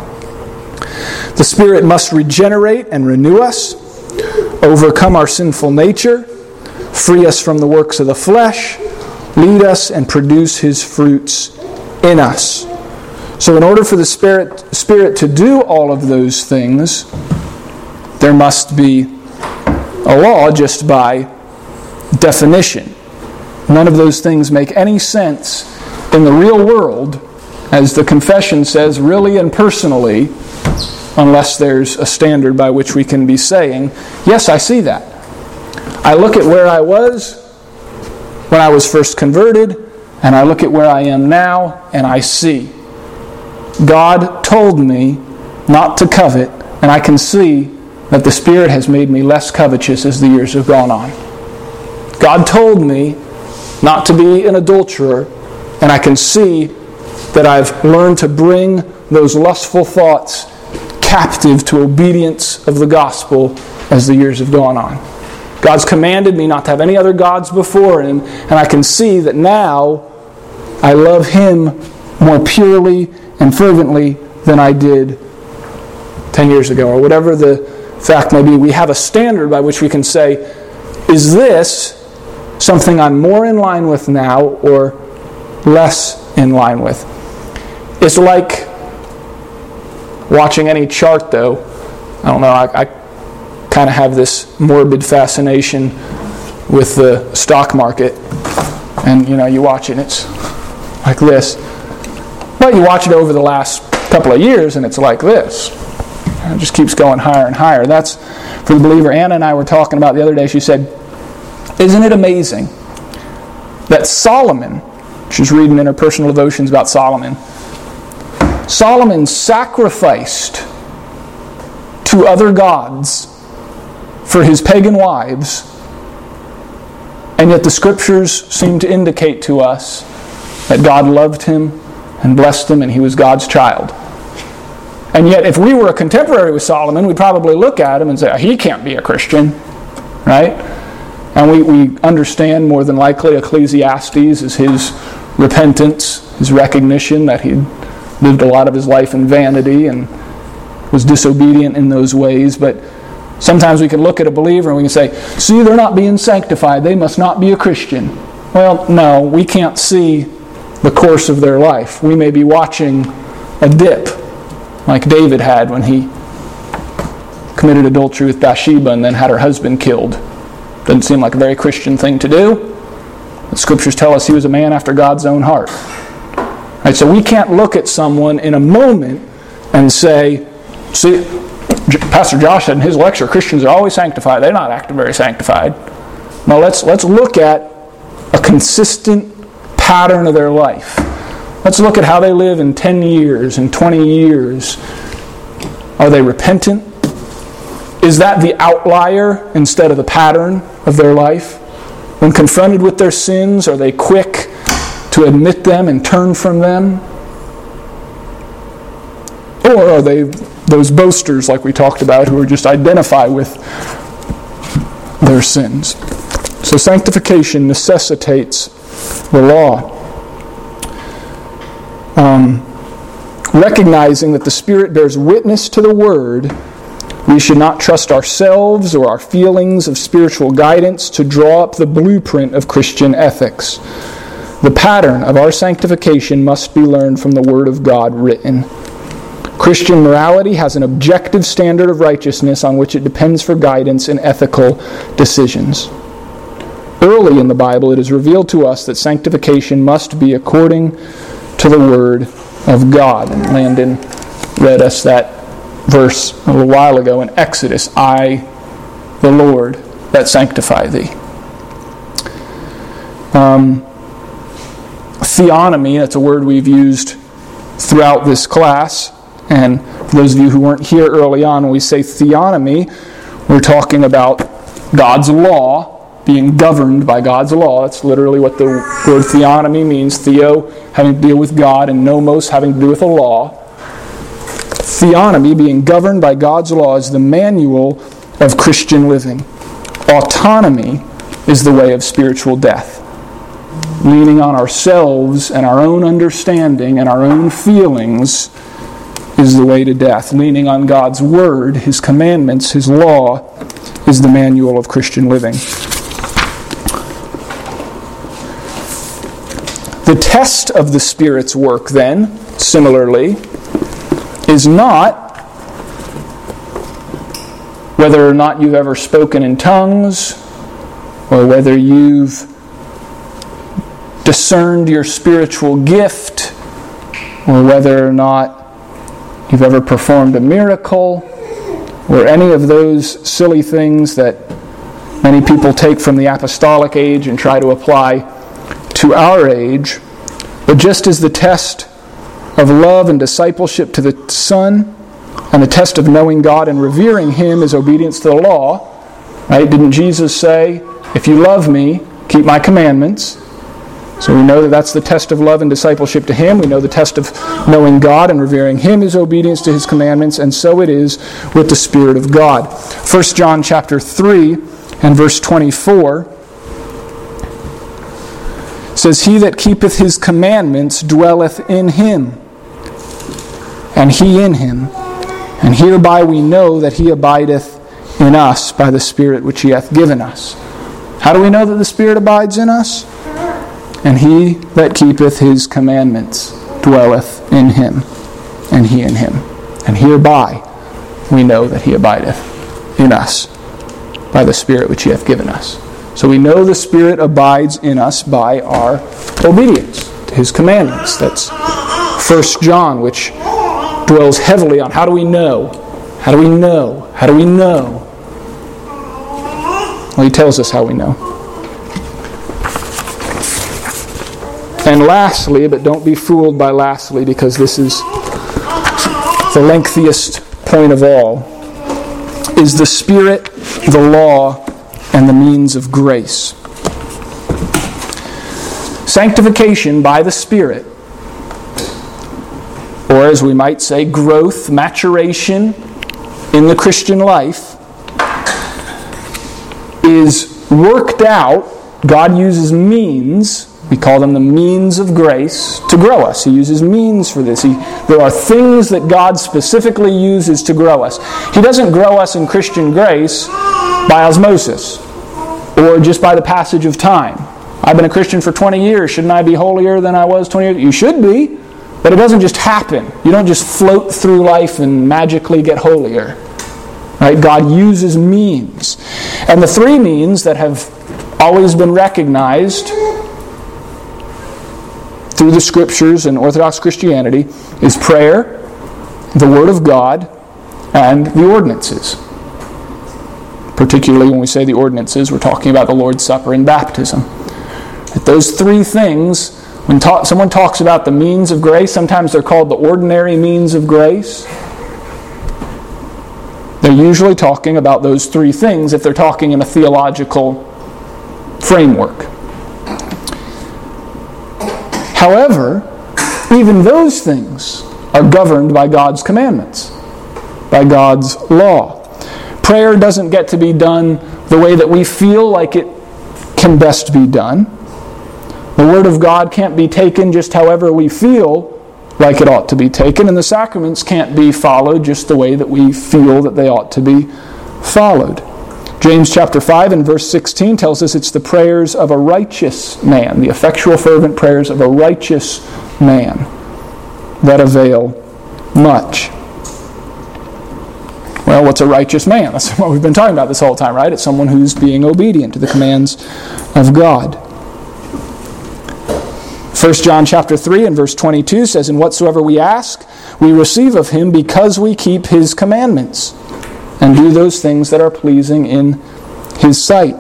The Spirit must regenerate and renew us, overcome our sinful nature, free us from the works of the flesh, lead us, and produce His fruits in us. So in order for the Spirit, Spirit to do all of those things, there must be a law just by definition. None of those things make any sense in the real world, as the confession says, really and personally, unless there's a standard by which we can be saying, yes, I see that. I look at where I was when I was first converted, and I look at where I am now, and I see. God told me not to covet, and I can see that the Spirit has made me less covetous as the years have gone on. God told me not to be an adulterer, and I can see that I've learned to bring those lustful thoughts captive to obedience of the gospel as the years have gone on. God's commanded me not to have any other gods before Him, and I can see that now I love Him more purely and fervently than I did ten years ago, or whatever the fact may be. We have a standard by which we can say, is this something I'm more in line with now or less in line with? It's like watching any chart, though. I don't know, I, I kind of have this morbid fascination with the stock market. And, you know, you watch it and it's like this. But you watch it over the last couple of years and it's like this. And it just keeps going higher and higher. That's for the believer. Anna and I were talking about the other day. She said, isn't it amazing that Solomon, she's reading in her personal devotions about Solomon, Solomon sacrificed to other gods for his pagan wives, and yet the Scriptures seem to indicate to us that God loved him and blessed him and he was God's child. And yet if we were a contemporary with Solomon, we'd probably look at him and say, he can't be a Christian, right? And we, we understand more than likely Ecclesiastes is his repentance, his recognition that he lived a lot of his life in vanity and was disobedient in those ways. But sometimes we can look at a believer and we can say, see, they're not being sanctified. They must not be a Christian. Well, no, we can't see the course of their life. We may be watching a dip like David had when he committed adultery with Bathsheba and then had her husband killed. Doesn't seem like a very Christian thing to do. The Scriptures tell us he was a man after God's own heart. Right, so we can't look at someone in a moment and say, see, Pastor Josh said in his lecture, Christians are always sanctified. They're not acting very sanctified. Now let's let's look at a consistent pattern of their life. Let's look at how they live in ten years, in twenty years. Are they repentant? Is that the outlier instead of the pattern of their life? When confronted with their sins, are they quick to admit them and turn from them? Or are they those boasters like we talked about who are just identify with their sins? So sanctification necessitates the law. um, recognizing that the Spirit bears witness to the Word, we should not trust ourselves or our feelings of spiritual guidance to draw up the blueprint of Christian ethics. The pattern of our sanctification must be learned from the Word of God written. Christian morality has an objective standard of righteousness on which it depends for guidance in ethical decisions. Early in the Bible, it is revealed to us that sanctification must be according to the Word of God. And Landon read us that verse a little while ago in Exodus, I, the Lord, that sanctify thee. Um, theonomy, that's a word we've used throughout this class. And for those of you who weren't here early on, when we say theonomy, we're talking about God's law being governed by God's law. That's literally what the word theonomy means. Theo having to deal with God and nomos having to do with the law. Theonomy, being governed by God's law, is the manual of Christian living. Autonomy is the way of spiritual death. Leaning on ourselves and our own understanding and our own feelings is the way to death. Leaning on God's Word, His commandments, His law, is the manual of Christian living. The test of the Spirit's work, then, similarly, is not whether or not you've ever spoken in tongues, or whether you've discerned your spiritual gift, or whether or not you've ever performed a miracle, or any of those silly things that many people take from the apostolic age and try to apply to our age. But just as the test of love and discipleship to the Son, and the test of knowing God and revering Him is obedience to the law, right? Didn't Jesus say, if you love me, keep my commandments? So we know that that's the test of love and discipleship to Him. We know the test of knowing God and revering Him is obedience to His commandments, and so it is with the Spirit of God. First John chapter three and verse twenty-four says, He that keepeth His commandments dwelleth in Him, and He in him. And hereby we know that He abideth in us by the Spirit which He hath given us. How do we know that the Spirit abides in us? And he that keepeth His commandments dwelleth in Him, and He in him. And hereby we know that He abideth in us by the Spirit which He hath given us. So we know the Spirit abides in us by our obedience to His commandments. That's First John, which dwells heavily on how do we know? How do we know? How do we know? Well, he tells us how we know. And lastly, but don't be fooled by lastly, because this is the lengthiest point of all, is the Spirit, the law, and the means of grace. Sanctification by the Spirit, or as we might say, growth, maturation in the Christian life, is worked out. God uses means, we call them the means of grace, to grow us. He uses means for this. He, there are things that God specifically uses to grow us. He doesn't grow us in Christian grace by osmosis, or just by the passage of time. I've been a Christian for twenty years. Shouldn't I be holier than I was twenty years? You should be, but it doesn't just happen. You don't just float through life and magically get holier. Right? God uses means. And the three means that have always been recognized through the Scriptures and Orthodox Christianity is prayer, the Word of God, and the ordinances. Particularly when we say the ordinances, we're talking about the Lord's Supper and baptism. That those three things, when ta- someone talks about the means of grace, sometimes they're called the ordinary means of grace. They're usually talking about those three things if they're talking in a theological framework. However, even those things are governed by God's commandments, by God's law. Prayer doesn't get to be done the way that we feel like it can best be done. The Word of God can't be taken just however we feel like it ought to be taken, and the sacraments can't be followed just the way that we feel that they ought to be followed. James chapter five and verse sixteen tells us it's the prayers of a righteous man, the effectual fervent prayers of a righteous man that avail much. Well, what's a righteous man? That's what we've been talking about this whole time, right? It's someone who's being obedient to the commands of God. First John chapter three and verse twenty-two says, "And whatsoever we ask, we receive of him because we keep his commandments and do those things that are pleasing in his sight."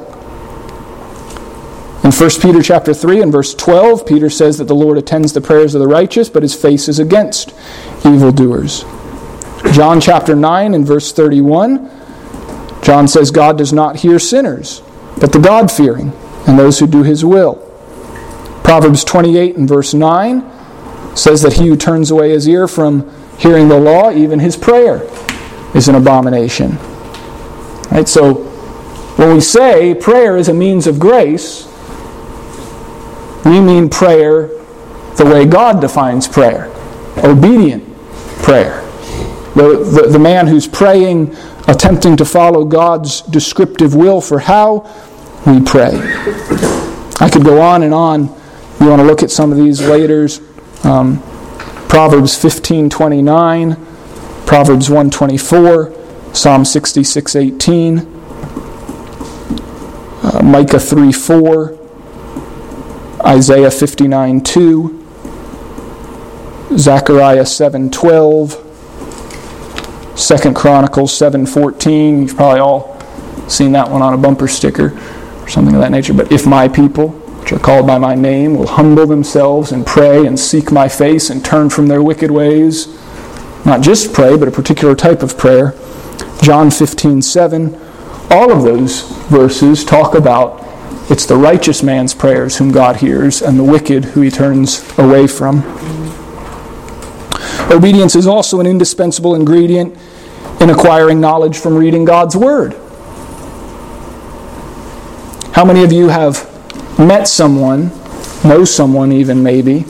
In First Peter chapter three and verse twelve, Peter says that the Lord attends the prayers of the righteous, but his face is against evildoers. John chapter nine and verse thirty-one, John says God does not hear sinners, but the God-fearing and those who do his will. Proverbs twenty-eight and verse nine says that he who turns away his ear from hearing the law, even his prayer is an abomination. Right? So when we say prayer is a means of grace, we mean prayer the way God defines prayer. Obedient prayer. The, the, the man who's praying, attempting to follow God's descriptive will for how we pray. I could go on and on. You want to look at some of these later. Um, Proverbs fifteen twenty-nine, Proverbs one twenty-four, Psalm sixty-six eighteen, uh, Micah three four, Isaiah fifty-nine two, Zechariah seven twelve, Second Chronicles seven fourteen. You've probably all seen that one on a bumper sticker or something of that nature. But if my people, which are called by my name, will humble themselves and pray and seek my face and turn from their wicked ways. Not just pray, but a particular type of prayer. John fifteen seven. All of those verses talk about it's the righteous man's prayers whom God hears and the wicked who he turns away from. Obedience is also an indispensable ingredient in acquiring knowledge from reading God's Word. How many of you have met someone, know someone even maybe,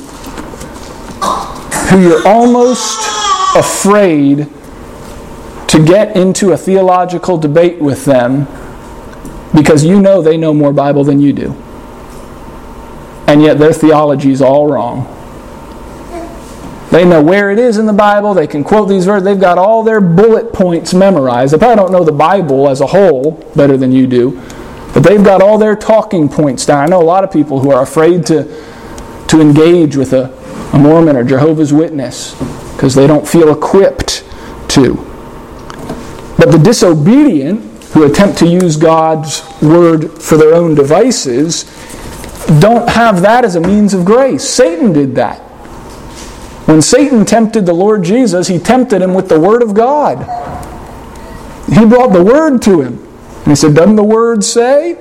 who you're almost afraid to get into a theological debate with them because you know they know more Bible than you do, and yet their theology is all wrong? They know where it is in the Bible. They can quote these verses. They've got all their bullet points memorized. They probably don't know the Bible as a whole better than you do, but they've got all their talking points down. I know a lot of people who are afraid to, to engage with a, a Mormon or Jehovah's Witness because they don't feel equipped to. But the disobedient who attempt to use God's Word for their own devices don't have that as a means of grace. Satan did that. When Satan tempted the Lord Jesus, he tempted him with the Word of God. He brought the Word to him. And he said, doesn't the Word say?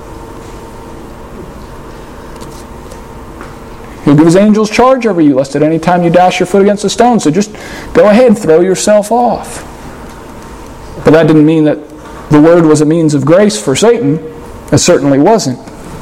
He'll give his angels charge over you, lest at any time you dash your foot against a stone. So just go ahead, throw yourself off. But that didn't mean that the Word was a means of grace for Satan. It certainly wasn't.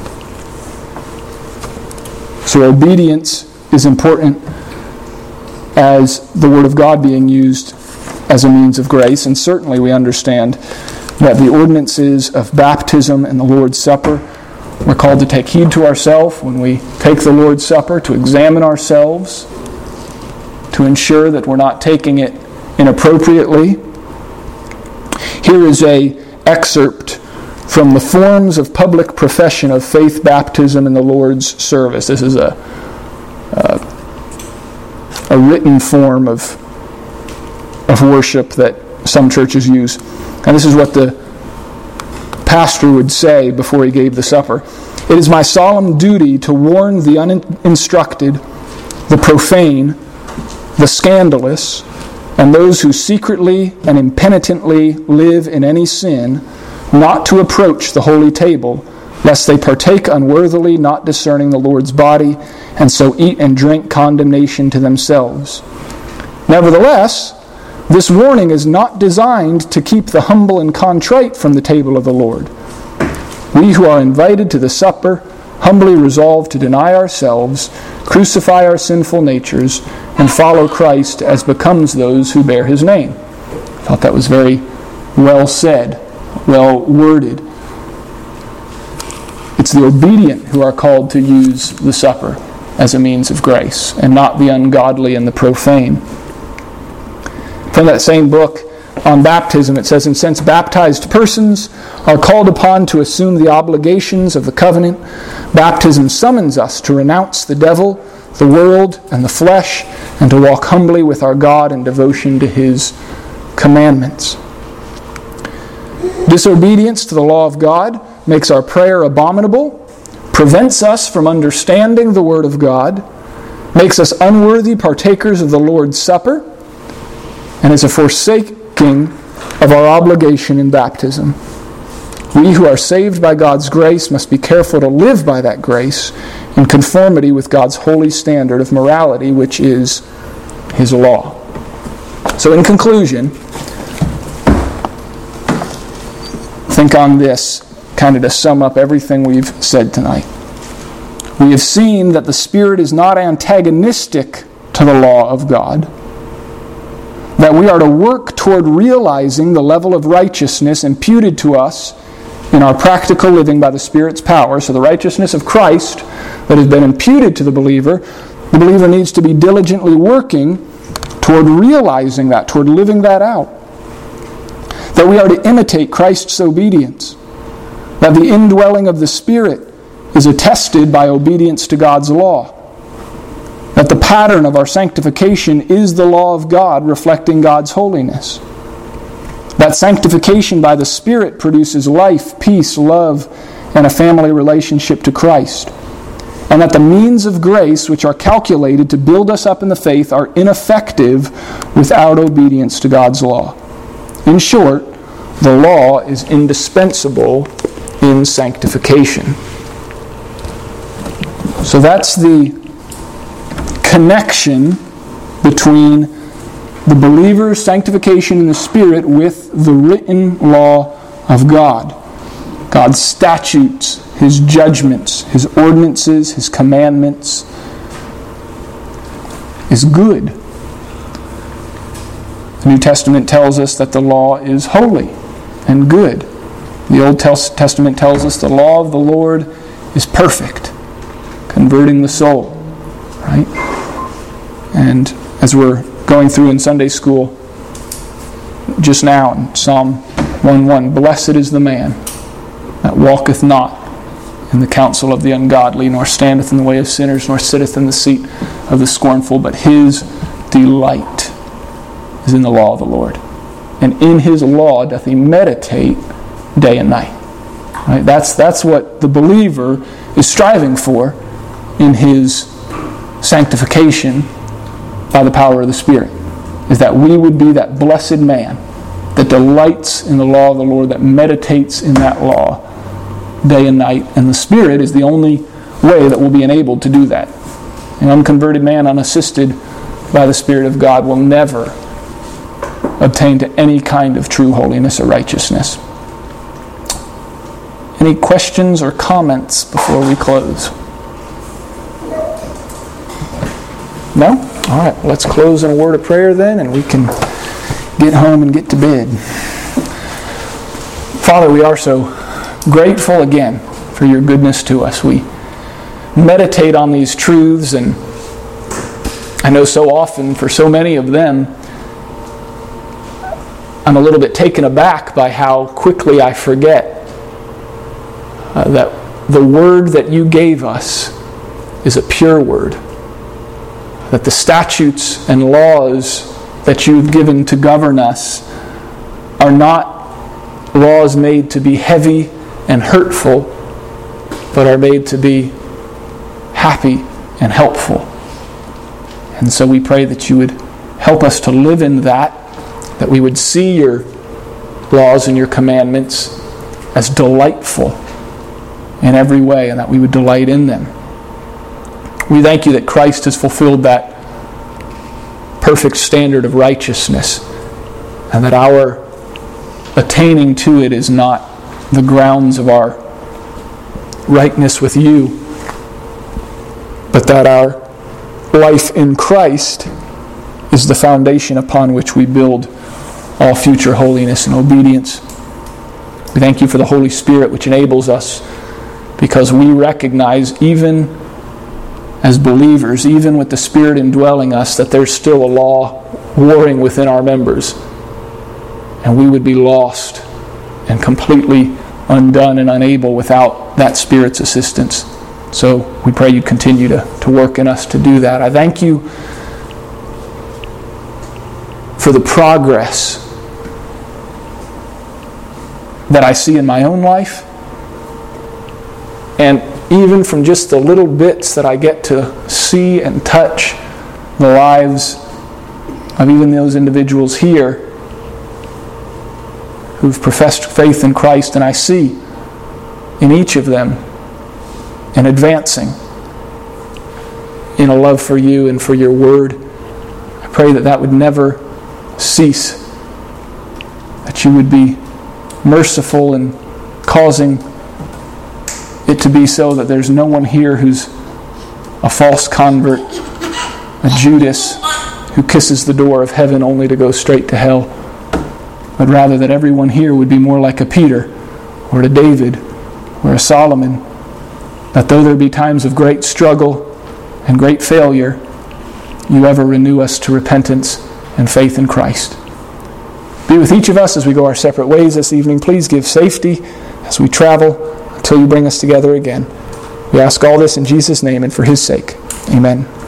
So obedience is important as the Word of God being used as a means of grace. And certainly we understand that the ordinances of baptism and the Lord's Supper, we're called to take heed to ourselves when we take the Lord's Supper, to examine ourselves, to ensure that we're not taking it inappropriately. Here is an excerpt from the forms of public profession of faith, baptism, and the Lord's service. This is a, a a written form of, of worship that some churches use. And this is what the pastor would say before he gave the supper. It is my solemn duty to warn the uninstructed, the profane, the scandalous, and those who secretly and impenitently live in any sin, not to approach the holy table, lest they partake unworthily, not discerning the Lord's body, and so eat and drink condemnation to themselves. Nevertheless, this warning is not designed to keep the humble and contrite from the table of the Lord. We who are invited to the supper humbly resolve to deny ourselves, crucify our sinful natures, and follow Christ as becomes those who bear his name. I thought that was very well said, well worded. It's the obedient who are called to use the supper as a means of grace, and not the ungodly and the profane. From that same book on baptism, it says, "And since baptized persons are called upon to assume the obligations of the covenant, baptism summons us to renounce the devil, the world, and the flesh, and to walk humbly with our God in devotion to his commandments." Disobedience to the law of God makes our prayer abominable, prevents us from understanding the Word of God, makes us unworthy partakers of the Lord's Supper, and is a forsaking of our obligation in baptism. We who are saved by God's grace must be careful to live by that grace in conformity with God's holy standard of morality, which is his law. So in conclusion, think on this, kind of to sum up everything we've said tonight. We have seen that the Spirit is not antagonistic to the law of God, that we are to work toward realizing the level of righteousness imputed to us in our practical living by the Spirit's power. So the righteousness of Christ that has been imputed to the believer, the believer needs to be diligently working toward realizing that, toward living that out. That we are to imitate Christ's obedience. That the indwelling of the Spirit is attested by obedience to God's law. That the pattern of our sanctification is the law of God reflecting God's holiness. That sanctification by the Spirit produces life, peace, love, and a family relationship to Christ. And that the means of grace which are calculated to build us up in the faith are ineffective without obedience to God's law. In short, the law is indispensable in sanctification. So that's the connection between the believer's sanctification in the Spirit with the written law of God. God's statutes, his judgments, his ordinances, his commandments is good. The New Testament tells us that the law is holy and good. The Old Testament tells us the law of the Lord is perfect, converting the soul. Right? And as we're going through in Sunday school just now in Psalm one one, "Blessed is the man that walketh not in the counsel of the ungodly, nor standeth in the way of sinners, nor sitteth in the seat of the scornful, but his delight is in the law of the Lord. And in his law doth he meditate day and night." Right? That's, that's what the believer is striving for in his sanctification by the power of the Spirit, is that we would be that blessed man that delights in the law of the Lord, that meditates in that law day and night. And the Spirit is the only way that we'll be enabled to do that. An unconverted man, unassisted by the Spirit of God, will never obtain to any kind of true holiness or righteousness. Any questions or comments before we close? No? All right, let's close in a word of prayer then, and we can get home and get to bed. Father, we are so grateful again for your goodness to us. We meditate on these truths, and I know so often for so many of them, I'm a little bit taken aback by how quickly I forget uh, that the word that you gave us is a pure word. That the statutes and laws that you've given to govern us are not laws made to be heavy and hurtful, but are made to be happy and helpful. And so we pray that you would help us to live in that, that we would see your laws and your commandments as delightful in every way, and that we would delight in them. We thank you that Christ has fulfilled that perfect standard of righteousness, and that our attaining to it is not the grounds of our rightness with you, but that our life in Christ is the foundation upon which we build all future holiness and obedience. We thank you for the Holy Spirit, which enables us, because we recognize, even as believers, even with the Spirit indwelling us, that there's still a law warring within our members, and we would be lost and completely undone and unable without that Spirit's assistance. So we pray you'd continue to, to work in us to do that. I thank you for the progress that I see in my own life, and even from just the little bits that I get to see and touch the lives of even those individuals here who've professed faith in Christ, and I see in each of them an advancing in a love for you and for your word. I pray that that would never cease, that you would be merciful in causing it to be so that there's no one here who's a false convert, a Judas who kisses the door of heaven only to go straight to hell, but rather that everyone here would be more like a Peter or a David or a Solomon, that though there be times of great struggle and great failure, you ever renew us to repentance and faith in Christ. Be with each of us as we go our separate ways this evening. Please give safety as we travel until you bring us together again. We ask all this in Jesus' name and for His sake. Amen.